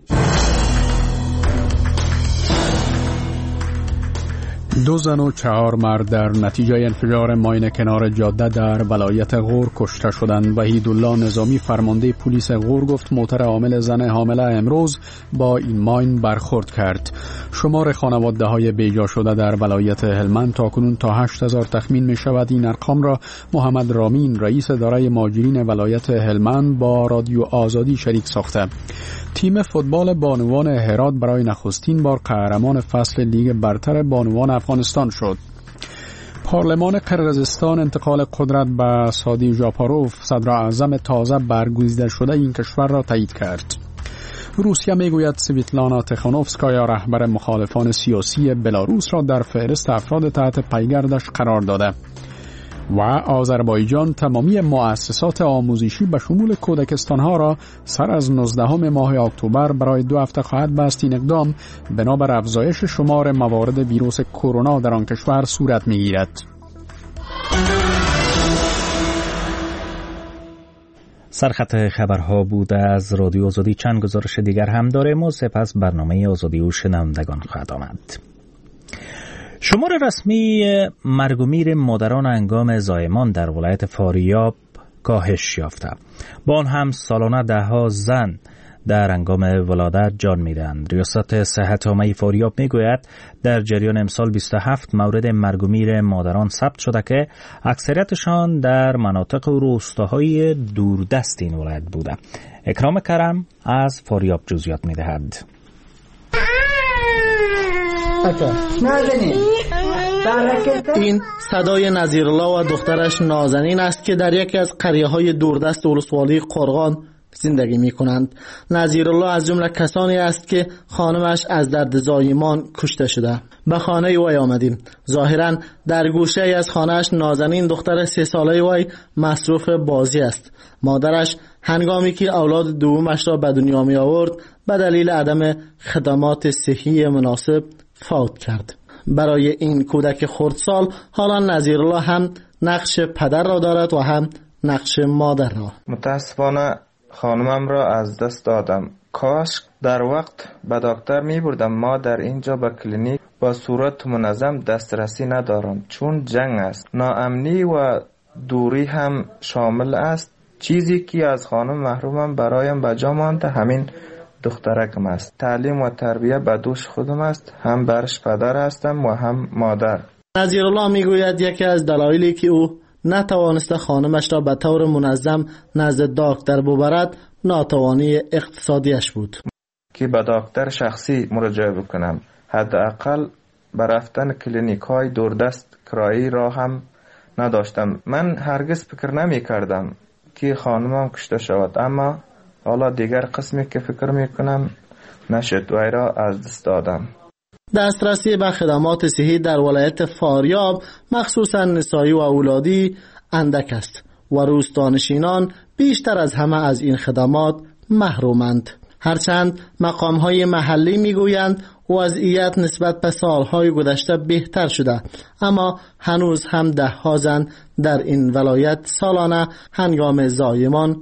دو زن و چهار مرد در نتیجه انفجار ماین کنار جاده در ولایت غور کشته شدند. وحیدالله نظامی فرمانده پلیس غور گفت موتر حامل زن حامله امروز با این ماین برخورد کرد. شمار خانواده های بیجا شده در ولایت هلمند تاکنون تا هشت هزار تخمین می شود. این ارقام را محمد رامین رئیس اداره مهاجرین ولایت هلمند با رادیو آزادی شریک ساخته. تیم فوتبال بانوان هرات برای نخستین بار قهرمان فصل لیگ برتر بانوان افغانستان شد. پارلمان قرقیزستان انتقال قدرت به سادی ژاپاروف صدر اعظم تازه برگزیده شده این کشور را تایید کرد. روسیه میگوید سویتلانا تخانوفسکایا رهبر مخالفان سیاسی بلاروس را در فهرست افراد تحت پیگردش قرار داده. و آذربایجان تمامی مؤسسات آموزشی به شمول کودکستانها را سر از نوزدهم ماه اکتبر برای دو هفته خواهد بست. این اقدام بنابر افزایش شمار موارد ویروس کرونا در آن کشور صورت می‌گیرد. سرخط خبرها بود از رادیو آزادی. چند گزارش دیگر هم داریم و سپس برنامه آزادی و شنوندگان خواهد آمد. شمار رسمی مرگ و میر مادران هنگام زایمان در ولایت فاریاب کاهش یافته. با آن هم سالانه دهها زن در هنگام ولادت جان میدهند. ریاست صحت عامه فاریاب میگوید در جریان امسال بیست و هفت مورد مرگ و میر مادران ثبت شده که اکثریتشان در مناطق و روستاهای دوردست این ولایت بوده. اکرام کرم از فاریاب جزئیات میدهد. این صدای نظیرالله و دخترش نازنین است که در یکی از قریه‌های دوردست ولسوالی قرغان زندگی می‌کنند. نظیرالله از جمله کسانی است که خانمش از درد زایمان کشته شده. به خانه وی آمدیم. ظاهراً در گوشه از خانهش نازنین دختر سه ساله وی مصروف بازی است. مادرش هنگامی که اولاد دومش را به دنیا می آورد به دلیل عدم خدمات صحی مناسب فوت کرد. برای این کودک خردسال حالا نظیرالله هم نقش پدر را دارد و هم نقش مادر را. متاسفانه خانمم را از دست دادم. کاش در وقت به دکتر می بردم. ما در اینجا به کلینیک با صورت منظم دسترسی ندارم چون جنگ است. ناامنی و دوری هم شامل است. چیزی که از خانم محرومم برایم به جا مانده همین دخترکم است. تعلیم و تربیت به دوش خودم است. هم برش پدر هستم و هم مادر. نظیرالله میگوید یکی از دلایلی که او نتوانسته خانمش را به طور منظم نزد دکتر ببرد ناتوانی اقتصادیش بود. که به دکتر شخصی مراجعه بکنم. حداقل به رفتن کلینیک های دوردست کرایی را هم نداشتم. من هرگز فکر نمی کردم که خانمم کشته شود، اما حالا دیگر قسمی که فکر می کنم نشد و را از دست دادم. دسترسی به خدمات صحی در ولایت فاریاب مخصوصا نسایی و اولادی اندک است و روستانشینان بیشتر از همه از این خدمات محرومند. هرچند مقام‌های محلی میگویند وضعیت نسبت به سالهای گذشته بهتر شده، اما هنوز هم ده ها زن در این ولایت سالانه هنگام زایمان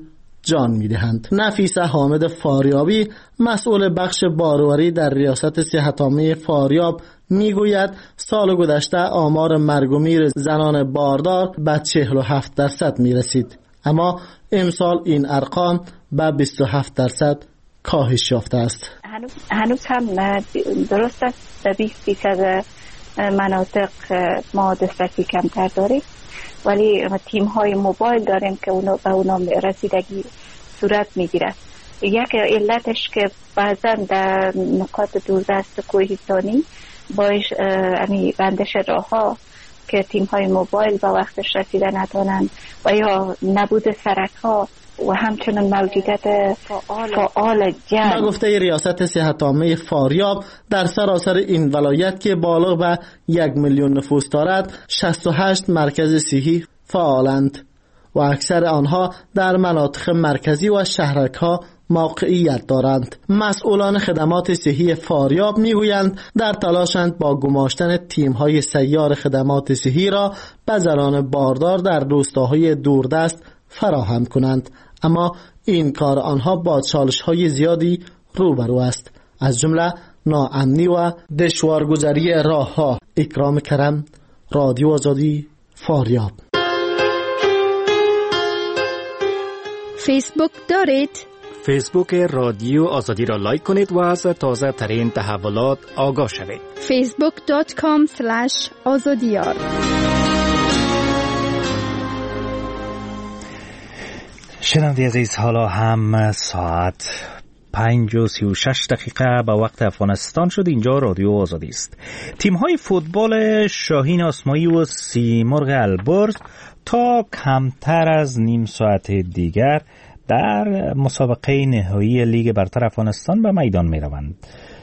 جان می‌دهند. نفیسه حامد فاریابی مسئول بخش باروری در ریاست صحت‌عامه فاریاب میگوید سال گذشته آمار مرگ و میر زنان باردار به چهل و هفت درصد میرسید، اما امسال این ارقام به بیست و هفت درصد کاهش یافته است. هنوز, هنوز هم درست است به بیست فیصد مناطق ما دسترسی کمتر داریم، ولی تیم های موبایل داریم که اونا به اونا رسیدگی صورت میگیرد. یک علتش که بعضا در نقاط دوردست کوهستانی باش امی بندش راه ها که تیم های موبایل با وقتش رسیده نتونن و یا نبود سرک ها و همچنین موجودیت فعال جمع. با گفته ریاست صحت‌عامه فاریاب در سراسر این ولایت که بالغ به یک میلیون نفوس دارد شصت و هشت مرکز صحی فعالند و اکثر آنها در مناطق مرکزی و شهرک‌ها موقعیت دارند. مسئولان خدمات صحی فاریاب میگویند در تلاشند با گماشتن تیم‌های سیار خدمات صحی را به زنان باردار در روستاهای دوردست فراهم کنند، اما این کار آنها با چالش‌های زیادی روبرو است، از جمله ناامنی و دشوارگذاری راه‌ها. اکرام کرم، رادیو آزادی، فاریاب. فیسبوک دارید؟ فیسبوک رادیو آزادی را لایک کنید و از تازه ترین تحولات آگاه شوید. فیسبوک دات کام اسلش آزادیار. شنونده عزیز، حالا هم ساعت پنج و سی و شش دقیقه به وقت افغانستان شد. اینجا رادیو آزادی است. تیم‌های فوتبال شاهین آسمایی و سیمرغ البرز تا کمتر از نیم ساعت دیگر در مسابقه نهایی لیگ برتر افغانستان به میدان می‌روند.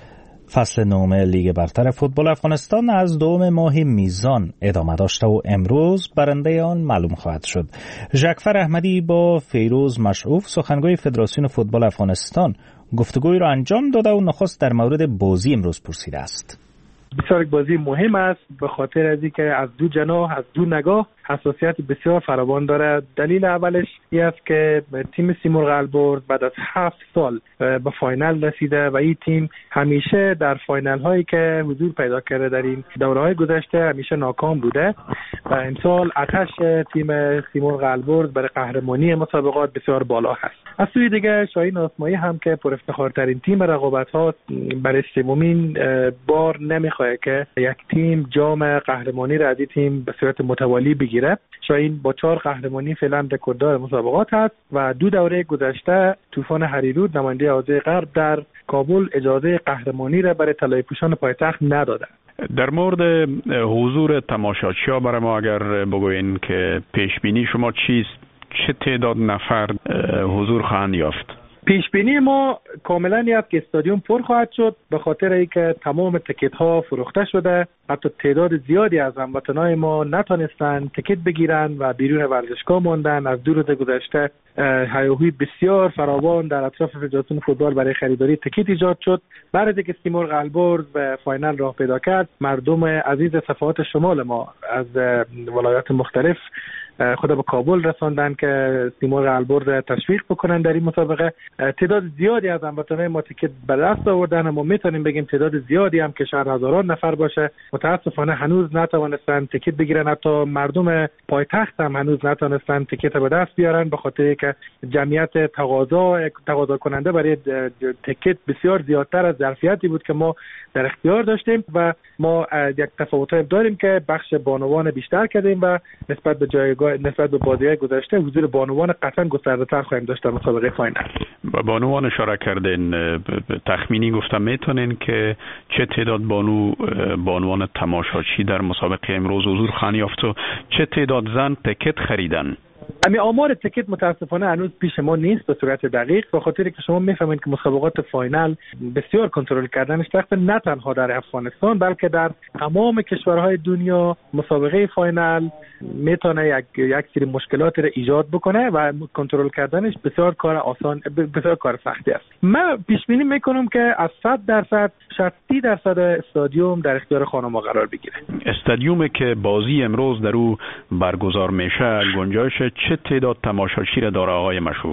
فصل نهم لیگ برتر فوتبال افغانستان از دوم ماه میزان ادامه داشته و امروز برنده آن معلوم خواهد شد. ژکفر احمدی با فیروز مشعوف سخنگوی فدراسیون فوتبال افغانستان گفتگوی را انجام داده و نخست در مورد بازی امروز پرسیده است. بسیار بازی مهم است به خاطر از اینکه از دو جناح از دو نگاه حساسیت بسیار فراوان داره. دلیل اولش این است که تیم سیمرغ البرز بعد از هفت سال به فاینال رسیده و این تیم همیشه در فاینال هایی که حضور پیدا کرده در این دوره های گذشته همیشه ناکام بوده و امسال آتش تیم سیمرغ البرز برای قهرمانی مسابقات بسیار بالا هست. از سوی دیگه شاهین آسمایی هم که پر افتخارترین تیم رقابت ها برای سومین بار نمیخواد که یک تیم جام قهرمانی را از این تیم به صورت متوالی بگیره. شاهین با چهار قهرمانی فعلا رکورددار مسابقات هست و دو دوره گذشته طوفان هریرود نماینده حوزه غرب در کابل اجازه قهرمانی را برای طلای پوشان پایتخت نداده. در مورد حضور تماشاچی‌ها برای ما اگر بگوین که پیش بینی شما چیست؟ چه تعداد نفر حضور خواهند یافت؟ پیش بینی ما کاملا است که استادیوم پر خواهد شد به خاطر اینکه تمام تیکت ها فروخته شده. حتی تعداد زیادی از هموطنان ما نتونستن تیکت بگیرن و بیرون ورزشگاه ماندن. از دو روز گذشته هیاهوی بسیار فراوان در اطراف فدراسیون فوتبال برای خریداری تیکت ایجاد شد. بعد از اینکه سیمرغ البرز به فاینال راه پیدا کرد، مردم عزیز صفحات شمال ما از ولایات مختلف خود به کابل رساندن که سیمرغ البرز تشویق بکنن در این مسابقه. تعداد زیادی از هموطنان ما تیکت به دست آوردن. ما میتونیم بگیم تعداد زیادی هم که شاید هزاران نفر باشه متاسفانه هنوز نتوانستن تیکت بگیرن. حتی مردم پایتخت هم هنوز نتوانستن تیکت به دست بیارن به خاطر که جمعیت تقاضا تقاضا کننده برای تیکت بسیار زیادتر از ظرفیتی بود که ما در اختیار داشتیم و ما یک تفاوت داریم که بخش بانوان بیشتر کردیم و نسبت به جایگاه نسبت به بازی‌های گذشته حضور بانوان قطعا گسترده‌تر خواهیم داشت در مسابقه فاینال. با بانوان اشاره کردین، تخمینی گفتم میتونین که چه تعداد بانو بانوان تماشاچی در مسابقه امروز حضور خواهند یافت و چه تعداد زن تیکت خریدن؟ امی آمار تیکت متاسفانه هنوز پیش ما نیست به صورت دقیق به خاطر که شما میفهمید که مسابقات فاینال بسیار کنترل کردنش سخت، نه تنها در افغانستان بلکه در تمام کشورهای دنیا. مسابقه فاینال میتونه یک یک سری مشکلات را ایجاد بکنه و کنترل کردنش بسیار کار آسان بسیار کار سختی است. من پیش بینی میکنم که از صد درصد شصت درصد استادیوم در اختیار خانم‌ها قرار بگیره. استادیومی که بازی امروز در او برگزار میشه گنجایش چه تعداد تماشاچی را داره آقای مشروف؟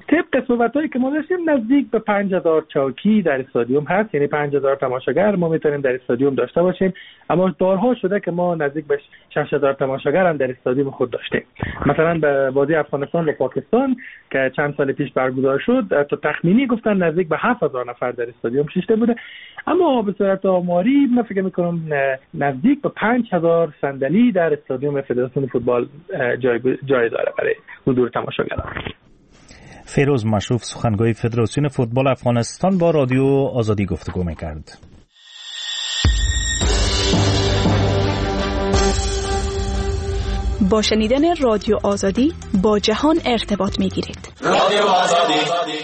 طبق صحبت‌هایی که ما داشتیم نزدیک به پنج هزار چوکی در استادیوم هست، یعنی پنج هزار تماشاگر ما میتونیم در استادیوم داشته باشیم. اما بارها شده که ما نزدیک به شش هزار تماشاگر هم در استادیوم خود داشتیم. مثلا به بازی افغانستان و پاکستان که چند سال پیش برگزار شد تا تخمینی گفتن نزدیک به هفت هزار نفر در استادیوم شیشته بوده. اما به صورت آماری من فکر می‌کنم نزدیک به پنج هزار صندلی در استادیوم فدراسیون فوتبال جای جای داره برای حضور تماشاگران. فیروز مشروف سخنگوی فدراسیون فوتبال افغانستان با رادیو آزادی گفتگو می‌کرد. با شنیدن رادیو آزادی با جهان ارتباط می‌گیرید. رادیو آزادی.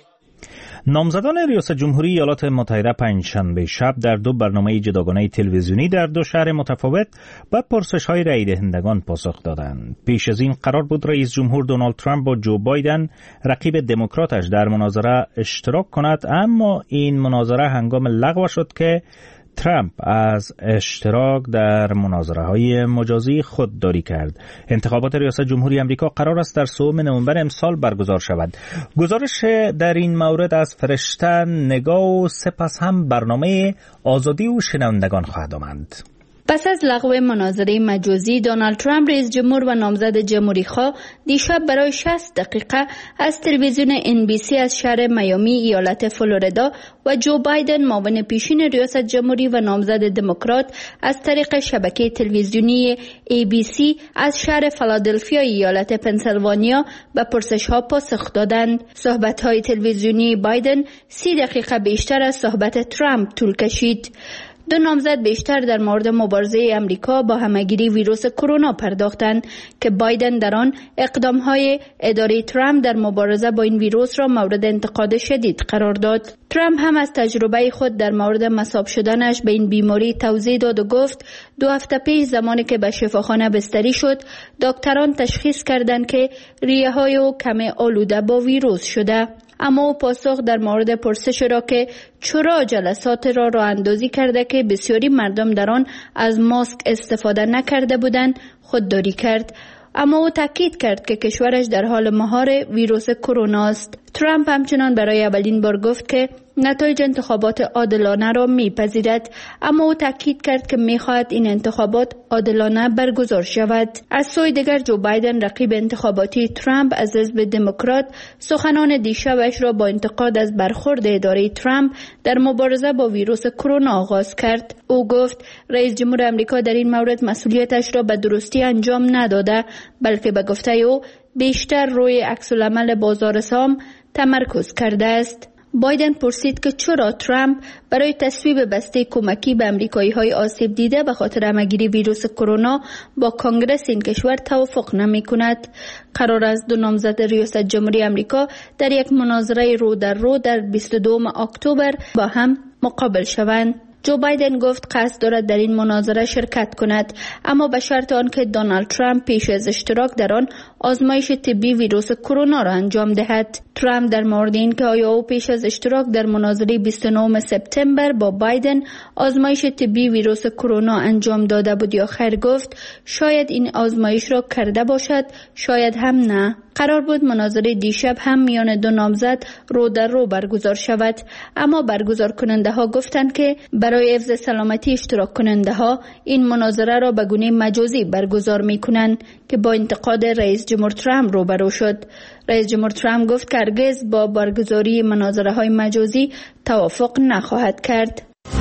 نامزدان ریاست جمهوری ایالات متحده پنجشنبه شب در دو برنامه جداگانه تلویزیونی در دو شهر متفاوت به پرسش‌های رای دهندگان پاسخ دادند. پیش از این قرار بود رئیس جمهور دونالد ترامپ با جو بایدن رقیب دموکراتش در مناظره اشتراک کند، اما این مناظره هنگام لغو شد که ترامپ از اشتراک در مناظره‌های مجازی خودداری کرد. انتخابات ریاست جمهوری آمریکا قرار است در سوم نوامبر امسال برگزار شود. گزارش در این مورد از فرشته نگاه و سپس هم برنامه آزادی و شنوندگان خواهد آمد. پس از لغو مناظره مجازی، دونالد ترامپ رئیس جمهور و نامزد جمهوری‌خواه دیشب برای شصت دقیقه از تلویزیون ان بی سی از شهر میامی ایالت فلوریدا و جو بایدن معاون پیشین ریاست جمهوری و نامزد دموکرات از طریق شبکه تلویزیونی ای بی سی از شهر فیلادلفیا ایالت پنسیلوانیا به پرسش‌ها پاسخ دادند. صحبت‌های تلویزیونی بایدن سی دقیقه بیشتر از صحبت ترامپ طول کشید. دو نامزد بیشتر در مورد مبارزه امریکا با همهگیری ویروس کرونا پرداختند که بایدن در آن اقدام‌های اداره ترامپ در مبارزه با این ویروس را مورد انتقاد شدید قرار داد. ترامپ هم از تجربه خود در مورد مصاب شدنش به این بیماری توضیح داد و گفت دو هفته پیش زمانی که به شفاخانه بستری شد، دکتران تشخیص کردند که ریه‌های او کم آلوده با ویروس شده. اما او پاسخ در مورد پرسش را که چرا جلسات را راه اندازی کرده که بسیاری مردم در آن از ماسک استفاده نکرده بودند خودداری کرد. اما او تاکید کرد که کشورش در حال مهار ویروس کرونا است. ترامپ همچنان برای اولین بار گفت که نتایج انتخابات عادلانه را میپذیرد، اما او تاکید کرد که میخواهد این انتخابات عادلانه برگزار شود. از سوی دیگر جو بایدن رقیب انتخاباتی ترامپ از حزب دموکرات سخنان دیشبش را با انتقاد از برخورد اداره ترامپ در مبارزه با ویروس کرونا آغاز کرد. او گفت رئیس جمهور آمریکا در این مورد مسئولیتش را به درستی انجام نداده، بلکه به گفته او بیشتر روی عکس‌العمل بازار سهام تمرکز کرده است. بایدن پرسید که چرا ترامپ برای تصویب بسته کمکی به امریکایی‌های آسیب دیده به خاطر همه‌گیری ویروس کرونا با کانگرس این کشور توافق نمی‌کند. قرار است دو نامزد ریاست جمهوری آمریکا در یک مناظره رو در رو در بیست و دوم اکتبر با هم مقابل شوند. جو بایدن گفت قصد دارد در این مناظره شرکت کند، اما به شرط آنکه دونالد ترامپ پیش از اشتراک در آن آزمایش طبی ویروس کرونا را انجام دهد. ترامپ در مورد این که آیا او پیش از اشتراک در مناظره بیست و نهم سپتامبر با بایدن آزمایش طبی ویروس کرونا انجام داده بود یا خیر گفت شاید این آزمایش را کرده باشد، شاید هم نه. قرار بود مناظره دیشب هم میان دو نامزد رو در رو برگزار شود، اما برگزار کننده ها گفتند که برای حفظ سلامتی اشتراک کننده ها این مناظره را به گونه مجازی برگزار می کنند که با انتقاد رئیس جمهور ترامپ روبرو شد. رئیس جمهور ترامپ گفت که هرگز با برگزاری مناظره های مجازی توافق نخواهد کرد.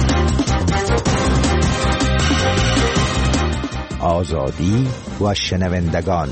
آزادی و شنوندگان.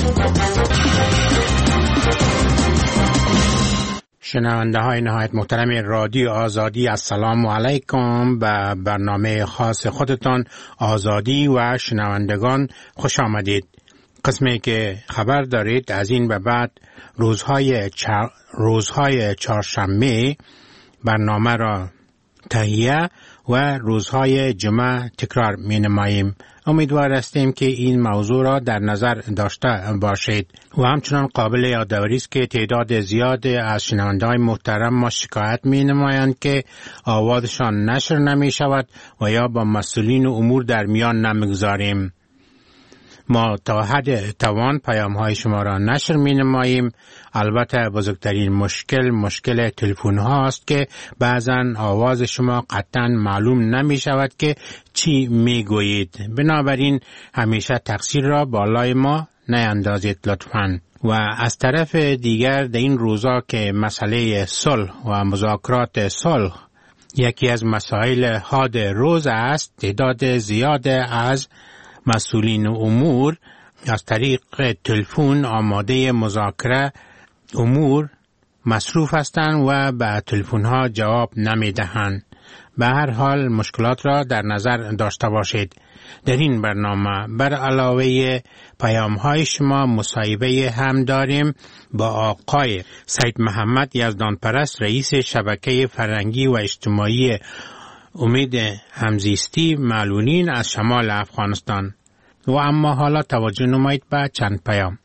شنونده های نهایت محترم رادیو آزادی، السلام علیکم. به برنامه خاص خودتان آزادی و شنوندگان خوش آمدید. قسمی که خبر دارید از این به بعد روزهای چار... روزهای چهارشنبه برنامه را تهیه و روزهای جمعه تکرار می نماییم. امیدوار هستیم که این موضوع را در نظر داشته باشید و همچنان قابل یادآوری است که تعداد زیاد از شنونده‌های محترم ما شکایت می نمایند که آوازشان نشر نمی شود و یا با مسئولین امور در میان نمیگذاریم. ما تا حد توان پیام های شما را نشر می نماییم. البته بزرگترین مشکل مشکل تلفن هاست که بعضا آواز شما قطعا معلوم نمی شود که چی می گویید. بنابراین همیشه تقصیر را بالای ما نیندازید لطفاً. و از طرف دیگر در این روزا که مسئله صلح و مذاکرات صلح یکی از مسائل حاد روز است، تعداد زیاد از مسئولین امور از طریق تلفن آماده مذاکره امور مصروف هستند و به تلفن ها جواب نمی دهند. به هر حال مشکلات را در نظر داشته باشید. در این برنامه بر علاوه پیام های شما مصاحبه هم داریم با آقای سید محمد یزدانپرست، رئیس شبکه فرهنگی و اجتماعی امید همزیستی معلولین از شمال افغانستان. و اما حالا توجه نمایید به چند پیام.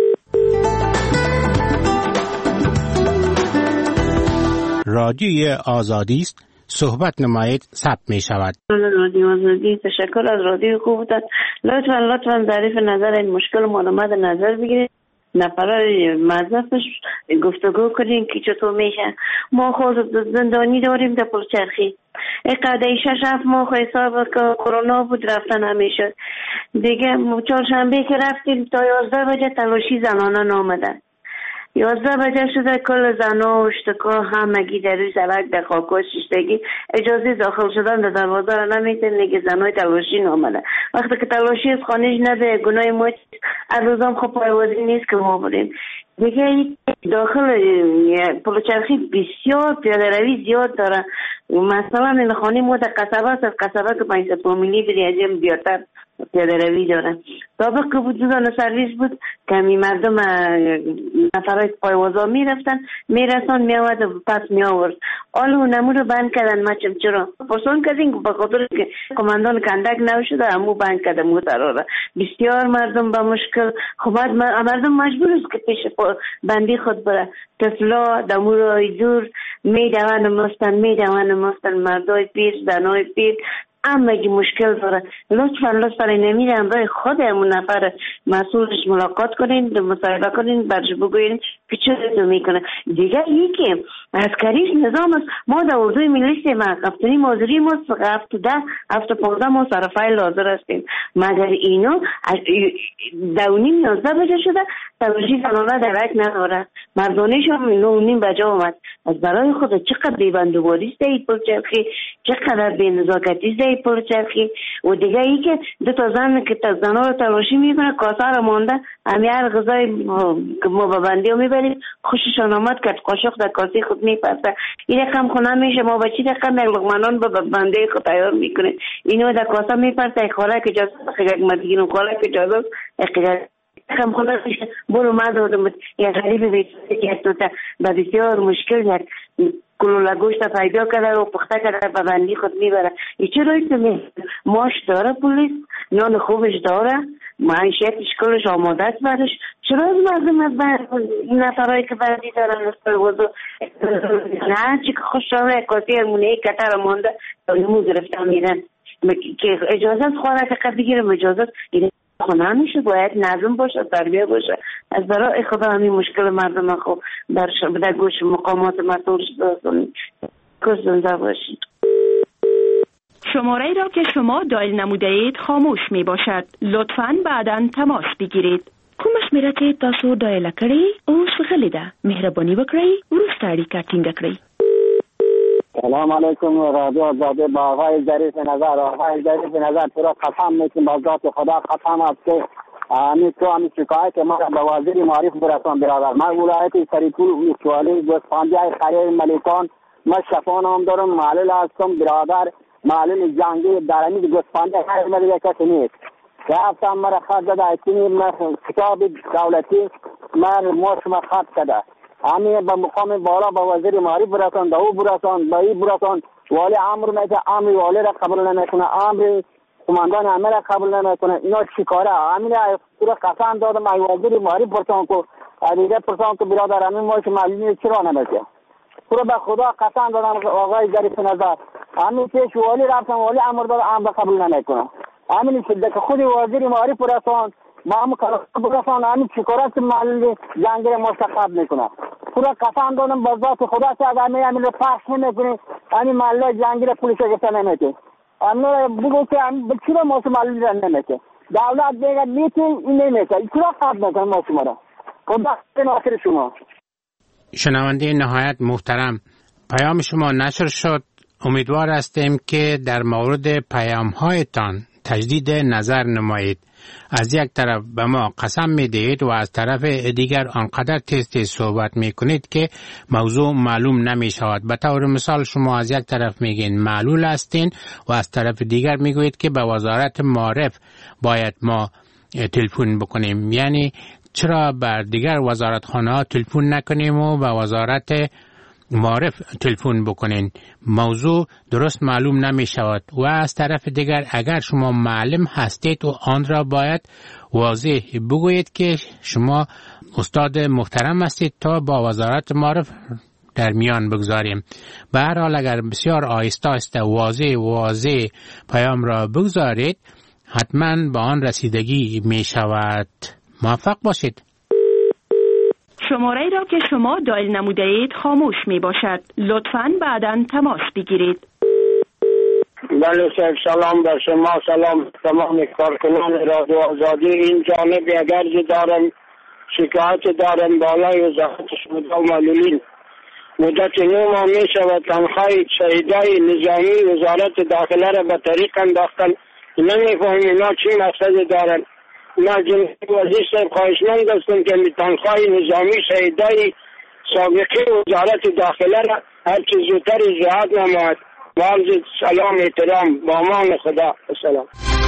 رادیوی آزادی است، صحبت نمایید، ثبت می شود. رادیو آزادی، تشکر از رادیو خوبتان. لطفاً لطفاً ظریف نظر این مشکل معلومات نظر بگیرید. نفرای مذهبش گفتگو کنین که چطور میشه. ما خود زندانی داریم در پلچرخی. اقاده شش هفت ماه حساب که کرونا بود رفتن همیشه. دیگه چهارشنبه که رفتیم تا یازده بجه تلاشی زنانه نامدن. یازده بجه شده کل زنا و اشتکا همگی در روی سرک در خاکو شیشتگی اجازه داخل شدن در دروازه را نمیتن نگه زنای تلاشی نامده. وقتی که تلاشی از خانهش نده گناه ما از روزام خب پایوازی نیست که ما بریم. دیگه داخل پلوچرخی بسیار پیاده روی زیاد داره. مثلا این خانه ما در قصبه است، از قصبه که پنج ست فامیلی بری از این بیارتر پیاده روی داره. سابق که بود دوزان سرویس بود کمی مردم نفرهای پایوازا می رفتن می رسان می آورد و پس می آورد. آلو نمو رو بند کردن. مچم چرا؟ پرسون کردین به خاطر که کماندان کندک نوشده همو بند کردن موتراره. بسیار مردم با مشکل خوبت مردم مجبور است که پیش بندی خود بره. طفلا دمو رو ایزور می دوان مستن می دوان مستن مردای پیر زنای پیر همگی مشکل داره. لطفاً لطفاً نمیره همراه خود همون نفر مسئولش ملاقات کنین، مصاحبه کنین، برش بگوین که چه تو میکنه. دیگه یکی عسکریش نظام است. ما در اردوی ملی ما هفتونی مازوری ما هفت ده هفت پانزده ما سرفایل حاضر هستیم. مگر اینو دونیم یازده بجه شده تلاشی زنانه درک نداره. مردانیش هم نو نیم بجه آمد. از برای خود چقدر بیبندوباری است این پلچرخی، چقدر بی نزاکتی است این پلچرخی. و دیگه ای که دو تا زن که زنها رو تلاشی میکنه کاسه رو مانده همی هر غذای که ما به بندی رو میبریم خوششان آمد که قاشق در کاسه خود میپرسه. این رقم خونه میشه ما بچی رقم یک لقمانان به بنده خود تیار میکنه. اینو در کاسه میپرسه یک خوراک اجازه یک مدگین خوراک اجازه کم خلاص میشه برو ما دادم یه غریب بیشتر که تا با بسیار مشکل یک کلولا گوشت پیدا کرده و پخته کرده و بندی خود میبره. ای چرا ایتو ماش داره پولیس نان خوبش داره معیشتش کلش آماده است برش. چرا از مردم از این نفرهایی که بندی دارن از پروازو نه چی که خوش شده کاسی همونه ای کتر مانده نمو گرفته میرن که اجازت خواره که قد بگیرم اجازت خونه میشه باید نظم باشه تربیه باشه. از برای خدا همین مشکل مردم خو در در گوش مقامات مسئول داشتن که زنده باشید. شماره را که شما دایل نموده اید خاموش می باشد. لطفاً بعداً تماس بگیرید. کومش میره که تاسو دایل کړی او غلی ده مهرباني وکړئ ورسته اړیکه ټینګه کړئ. سلام علیکم رادیو آزادی. با آقای ظریف نظر آقای ظریف نظر تو را قسم میکنم با ذات خدا قسم است که همین تو همین شکایت ما به وزیر معارف برسان برادر. من ولایت سریپور ولسوالی گوسفندی خریر ملیکان ما شفا نام دارم معلول هستم برادر. معلول جنگی درمی گوسفندی خریر ملیکان کسی نیست. رفتم مرا خط داده ایتونی من کتاب دولتی من موش ما خط کده همین به مقام بالا با وزیر معارف برسان به او برسان به ای برسان والی امر میده امر والی را قبول نمیکنه امر کماندان عمل را قبول نمیکنه. اینا چیکاره همین را قسم دادم ای وزیر معارف برسان کو دیگه پرسان کو برادر همین ما که معلومی چرا نمیشه تو به خدا قسم دادم آقای ظریف نظر همین پیش والی رفتم والی امر داد امر قبول نمیکنه. همین شده که خود وزیر معارف برسان با هم کلاس بگفتن همین چیکارات محلی جنگیر مستقب میکنه. پورا قسم دادم با ذات خدا که اگر می همین رو پخش نمیکنی همین محلی جنگیر پولیس گفته نمیده. همین رو بگو که همین چرا ما محلی را نمیده. دولت دیگر میتی این نمیده. چرا قبل نکنه ما شما را. خدا ناصر شما. شنونده نهایت محترم، پیام شما نشر شد. امیدوار هستیم که در مورد پیام هایتان تجدید نظر نمایید. از یک طرف به ما قسم می دهید و از طرف دیگر آنقدر تیز تیز صحبت می کنید که موضوع معلوم نمی شود. به طور مثال شما از یک طرف میگین معلول هستین و از طرف دیگر می گویید که به وزارت معارف باید ما تلفن بکنیم. یعنی چرا بر دیگر وزارتخانه ها تلفن نکنیم و به وزارت معارف تلفن بکنین؟ موضوع درست معلوم نمی شود. و از طرف دیگر اگر شما معلم هستید و آن را باید واضح بگویید که شما استاد محترم هستید تا با وزارت معارف در میان بگذاریم. به هر حال اگر بسیار آهسته آهسته واضح واضح پیام را بگذارید حتما به آن رسیدگی می شود. موفق باشید. شماره را که شما دایل نموده اید خاموش می باشد. لطفاً بعداً تماس بگیرید. بله صاحب، سلام بر شما، سلام تمام کارکنان رادیو آزادی. این جانب اگر دارم شکایت دارم بالای وزارت شهدا و معلولین. مدت نه ماه می شود تنخواه شهیدای نظامی وزارت داخله را به طریق انداختن. نمیفهمیم اینا چی مقصد دارن. ما جنبی وزیر صاحب خواهشمند هستم که تنخواه نظامی شهیدای سابقه وزارت داخله را هر چیز زودتر اجراعات نماید. با عرض سلام احترام، با امان خدا. السلام.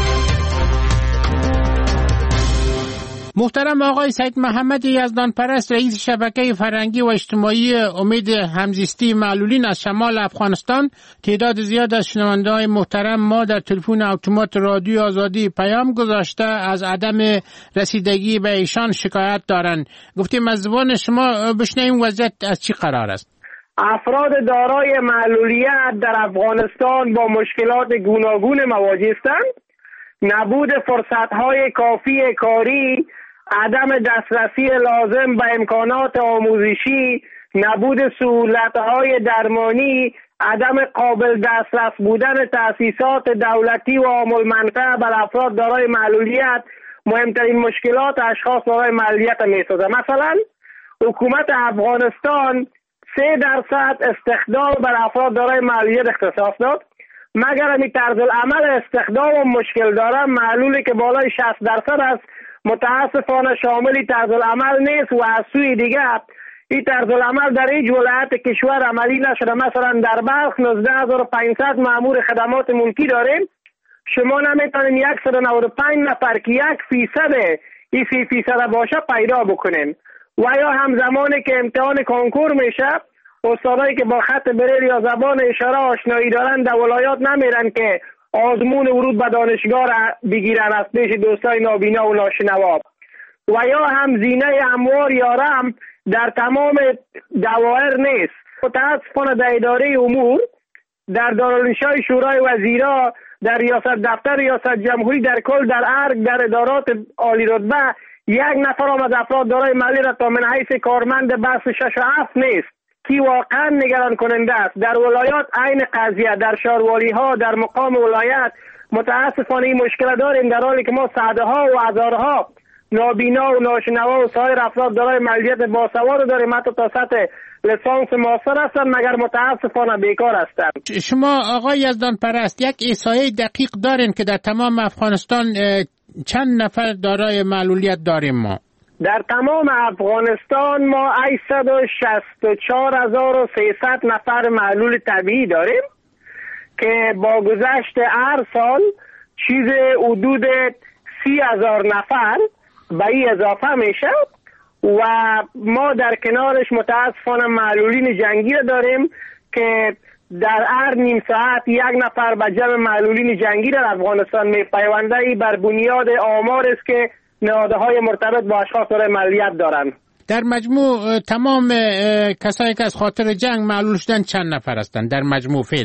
محترم آقای سید محمد یزدان پرست، رئیس شبکه فرهنگی و اجتماعی امید همزیستی معلولین از شمال افغانستان، تعداد زیاد از شنونده‌های محترم ما در تلفن اتومات رادیو آزادی پیام گذاشته از عدم رسیدگی به ایشان شکایت دارند. گفتیم از زبان شما بشنویم وضعیت از چی قرار است. افراد دارای معلولیت در افغانستان با مشکلات گوناگون مواجه هستند. نبود فرصت‌های کافی کاری، عدم دسترسی لازم به امکانات آموزشی، نبود سهولت‌های درمانی، عدم قابل دسترس بودن تأسیسات دولتی و عام المنفعه بر افراد دارای معلولیت مهمترین مشکلات اشخاص دارای معلولیت می‌سازد. مثلا حکومت افغانستان سه درصد استخدام بر افراد دارای معلولیت اختصاص داد، مگر همی طرز العمل استخدام مشکل دارم معلولی که بالای شصت درصد است متاسفانه شاملی طرز العمل نیست و از سوی دیگر این طرز العمل در هیچ ولایت کشور عملی نشده. مثلا در بلخ نوزده هزار و پانصد مأمور خدمات ملکی داریم، شما نمیتونین صد و نود و پنج نفر که یک فیصد این سی فیصد باشه پیدا بکنین. و یا هم زمانی که امتحان کنکور میشه استادایی که با خط بریل یا زبان اشاره آشنایی دارن در ولایات نمیرن که آزمون ورود به دانشگاه را بگیرن از پیش دوستای نابینا و ناشنوا. و یا هم زینه اموار یارم در تمام دوایر نیست. متاسفانه در اداره امور، در دارالانشای شورای وزیرا، در ریاست دفتر ریاست جمهوری، در کل در ارگ، در ادارات عالی رتبه یک نفر هم از افراد دارای معلولی را تا من حیث کارمند بخش شش و هفت نیست کی واقعا نگران کننده است. در ولایات عین قضیه، در شهروالی ها، در مقام ولایت متاسفانه این مشکل داریم، در حالی که ما صده ها و هزارها نابینا و ناشنوا و سایر افراد دارای معلولیت باسواد داریم، حتی تا سطح لیسانس ماستر هستند، مگر متاسفانه بیکار هستند. شما آقای یزدان پرست یک احصایه دقیق دارین که در تمام افغانستان چند نفر دارای معلولیت داریم؟ ما در تمام افغانستان ما هشتصد و شصت و چهار هزار و سیصد نفر معلول طبیعی داریم که با گذشت هر سال چیز حدود سی هزار نفر به این اضافه میشه و ما در کنارش متاسفانه معلولین جنگی داریم که در هر نیم ساعت یک نفر به جمع معلولین جنگی در افغانستان میپیونده. ای بر بنیاد آمار است که نهادهای مرتبط با اشخاص دارای معلولیت دارند. در مجموع تمام کسایی که از خاطر جنگ معلول شدن چند نفر هستند در مجموع فعلا؟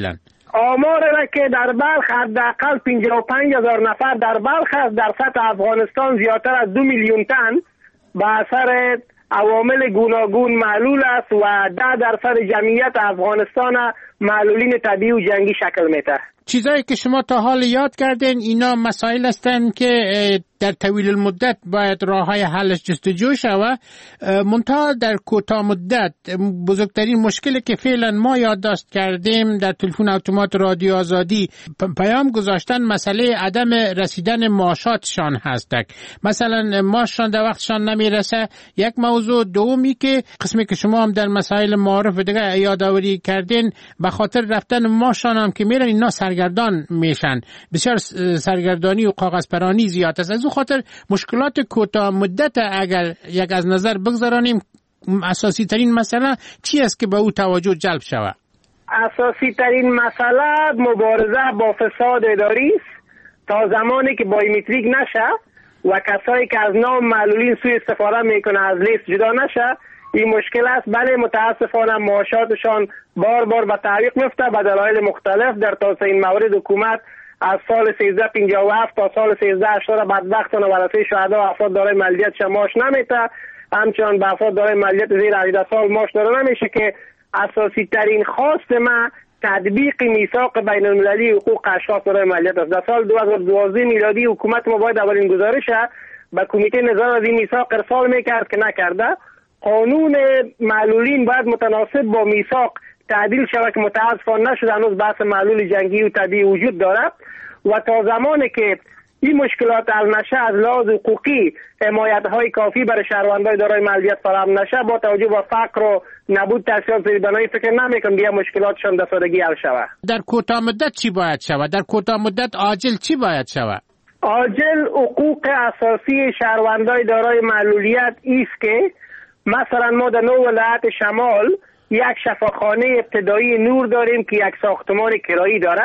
آمار را که در بلخ حداقل پنجاه و پنج هزار نفر در بلخ است، در سطح افغانستان زیادتر از دو میلیون تن به اثر عوامل گوناگون معلول است و ده درصد جمعیت افغانستان معلولین طبیعی و جنگی شکل میده. چیزایی که شما تا حال یاد کردین اینا مسائل هستند که در طویل المدت باید راههای حلش جستجو شود، منتها در کوتاه مدت بزرگترین مشکلی که فعلا ما یادداشت کردیم در تلفن اتومات رادیو آزادی پیام گذاشتن مسئله عدم رسیدن معاشاتشان هستک. مثلا معاششان در وقتشان نمیرسه، یک موضوع. دومی که قسمی که شما هم در مسائل معارف دیگه یادآوری کردین، به خاطر رفتن معاششان هم که میرن اینا سرگردان میشن، بسیار سرگردانی و کاغذ پرانی زیاد است. از اون خاطر مشکلات کوتاه مدت اگر یک از نظر بگذارانیم، اساسی ترین مسئله چی است که به او توجه جلب شود؟ اساسی ترین مسئله مبارزه با فساد اداری است تا زمانی که بایومتریک نشه و کسایی که از نام معلولین سوء استفاده میکنه از لیست جدا نشه. این مشکل است. بله متاسفانه معاشاتشان بار بار به تعویق میفته به دلایل مختلف. در تاسه این مورد حکومت از سال سیزده پنجاه و هفت تا سال سیزده هشتاد بدبختانه ورثه شهدا و افراد دارای مالیت معاش نمیده، همچنان به افراد دارای مالیت زیر هجده سال معاش داده نمیشه که اساسی ترین خواست ما تطبیق میثاق بین المللی حقوق اشخاص دارای مالیت است. در سال دو هزار و دوازده میلادی حکومت ما باید اولین گزارش به کمیته نظارت از این میثاق ارسال میکرد که نکرده. قانون معلولین باید متناسب با میثاق تعدیل شود که متاسفانه نشده. هنوز بحث معلول جنگی و طبیعی وجود دارد و تا زمانی که این مشکلات حل نشه از لحاظ حقوقی حمایت های کافی برای شهروندان دارای مالیت فراهم نشه، با توجه به فقر و نبود تحصیلات زیربنایی فکر نمیکنم بیا مشکلاتشان در سادگی حل شود. در کوتاه مدت چی باید شود؟ در کوتاه مدت عاجل چی باید شود؟ عاجل حقوق اساسی شهروندان دارای معلولیت است که مثلا ما در نو ولایت شمال یک شفاخانه ابتدایی نور داریم که یک ساختمان کرایی داره.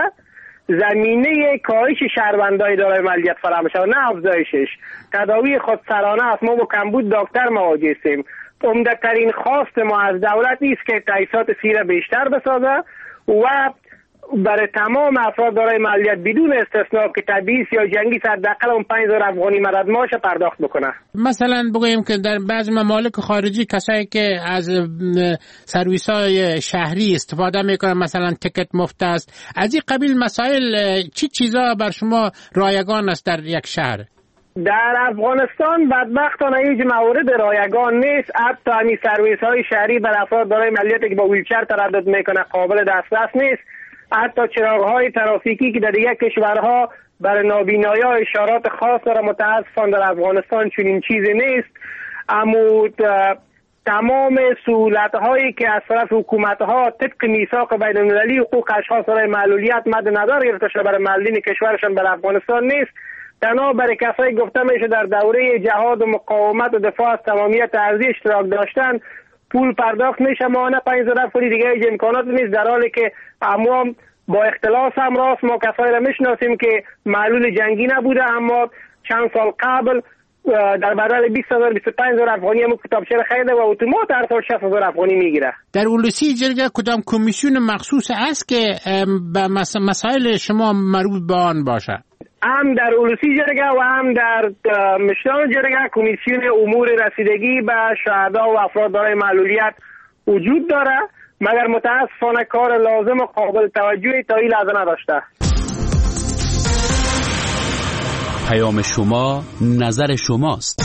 زمینه کاهش شهروندای دارای مالیت فراهم شود نه افزایشش. تداوی خودسرانه است. ما با کمبود دکتر مواجه هستیم. عمده‌ترین خواست ما از دولت است که تأسیسات سیره بیشتر بسازه و برای تمام افراد دارای مالیت بدون استثنا که طبیعی یا جنگی حداقل اون پنج هزار افغانی مدد معاش پرداخت بکنه. مثلا بگوییم که در بعضی ممالک خارجی کسایی که از سرویس‌های شهری استفاده میکنن، مثلا تکت مفت است، از این قبیل مسائل چی چیزا بر شما رایگان است در یک شهر؟ در افغانستان بدبختانه هیچ مورد رایگان نیست. حتی همین سرویس های شهری بر افراد دارای مالیتی که با ویلچر تردد میکنه قابل دسترس نیست. حتی چراغ‌های ترافیکی که در دیگر کشورها برای نابینایان اشارات خاص داره، متاسفانه در افغانستان چنین چیزی نیست. اما تمام سهولت‌هایی که از طرف حکومت‌ها طبق میثاق بین المللی حقوق اشخاص دارای معلولیت مد نظر گرفته شده برای معلولین کشورشان در افغانستان نیست. تنها برای کسایی گفته میشه در دوره جهاد و مقاومت و دفاع از تمامیت ارضی اشتراک داشتن پول پرداخت میشه، ماهانه پنج هزار افغانی دیگه هیچ امکانات نیست، در حالی که عموم با اختلاس هم راست ما کسایی را میشناسیم که معلول جنگی نبوده اما چند سال قبل در بدل بیست هزار بیست و پنج هزار افغانی هم کتابچه را خریده و اتومات هر سال شصت هزار افغانی میگیره. در اولوسی جرگه کدام کمیسیون مخصوص است که به مسائل شما مربوط به آن باشه؟ هم در اولوسی جرگه و هم در مشران جرگه کمیسیون امور رسیدگی به شهدا و افراد دارای معلولیت وجود داره، مگر متاسفانه کار لازم و قابل توجهی تا این لحظه نداشته. پیام شما نظر شماست.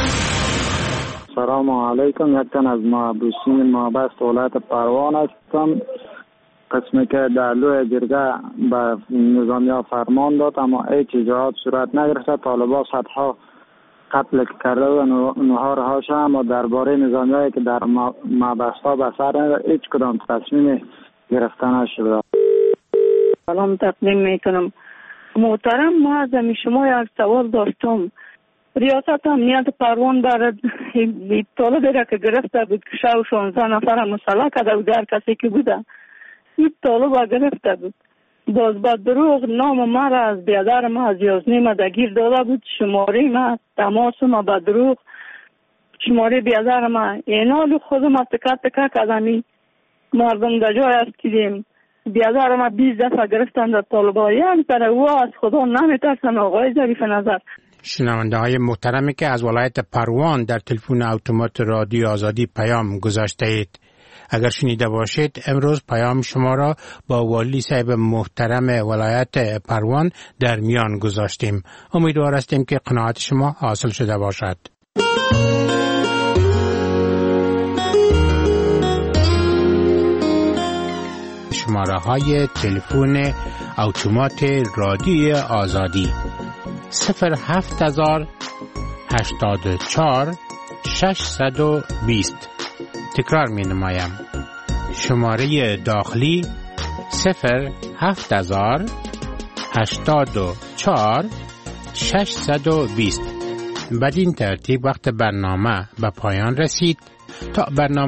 سلام علیکم. یک تن از محبوسین محبس ولایت پروان هستم. قسمی که در لوی جرگه به نظامیان فرمان داد اما هیچ اجراعات صورت نگرفته. طالبان صدها قتل کرده و نهارهاش اما درباره نظامیایی که در محبس‌ها به سر هیچ کدام تصمیم گرفته نشده. سلام تقدیم میکنم. محترم، ما از شما یک سوال داشتم. ریاست امنیت پروان برای طالبی را که گرفته بود که شو شانزده نفر مسلح کرده بود، هر کسی که بوده این طالب را گرفته بود. باز با دروغ نام ما را از بیادر ما از یازنی ما دگیر داده بود، شماره ما تماس ما با دروغ شماره بیادر ما اینال خود ما تکت تکت کدمی مردم در جای است کدیم بیادر ما بیست دفعه گرفتن در طالبایان پر او از خدا نمیترسن. آقای ظریف نظر شنونده های محترمی که از ولایت پروان در تلفن اتومات رادیو آزادی پیام گذاشته اید، اگر شنیده باشید امروز پیام شما را با والی صاحب محترم ولایت پروان در میان گذاشتیم. امیدوار هستیم که قناعت شما حاصل شده باشد. شماره های تلفن اتومات رادیو آزادی صفر هفت هزار هشتاد و چهار ششصد و بیست. تکرار می نمایم. شماره داخلی صفر هفت هزار هشتاد و چهار ششصد و بیست. بدین ترتیب وقت برنامه به پایان رسید. تا برنامه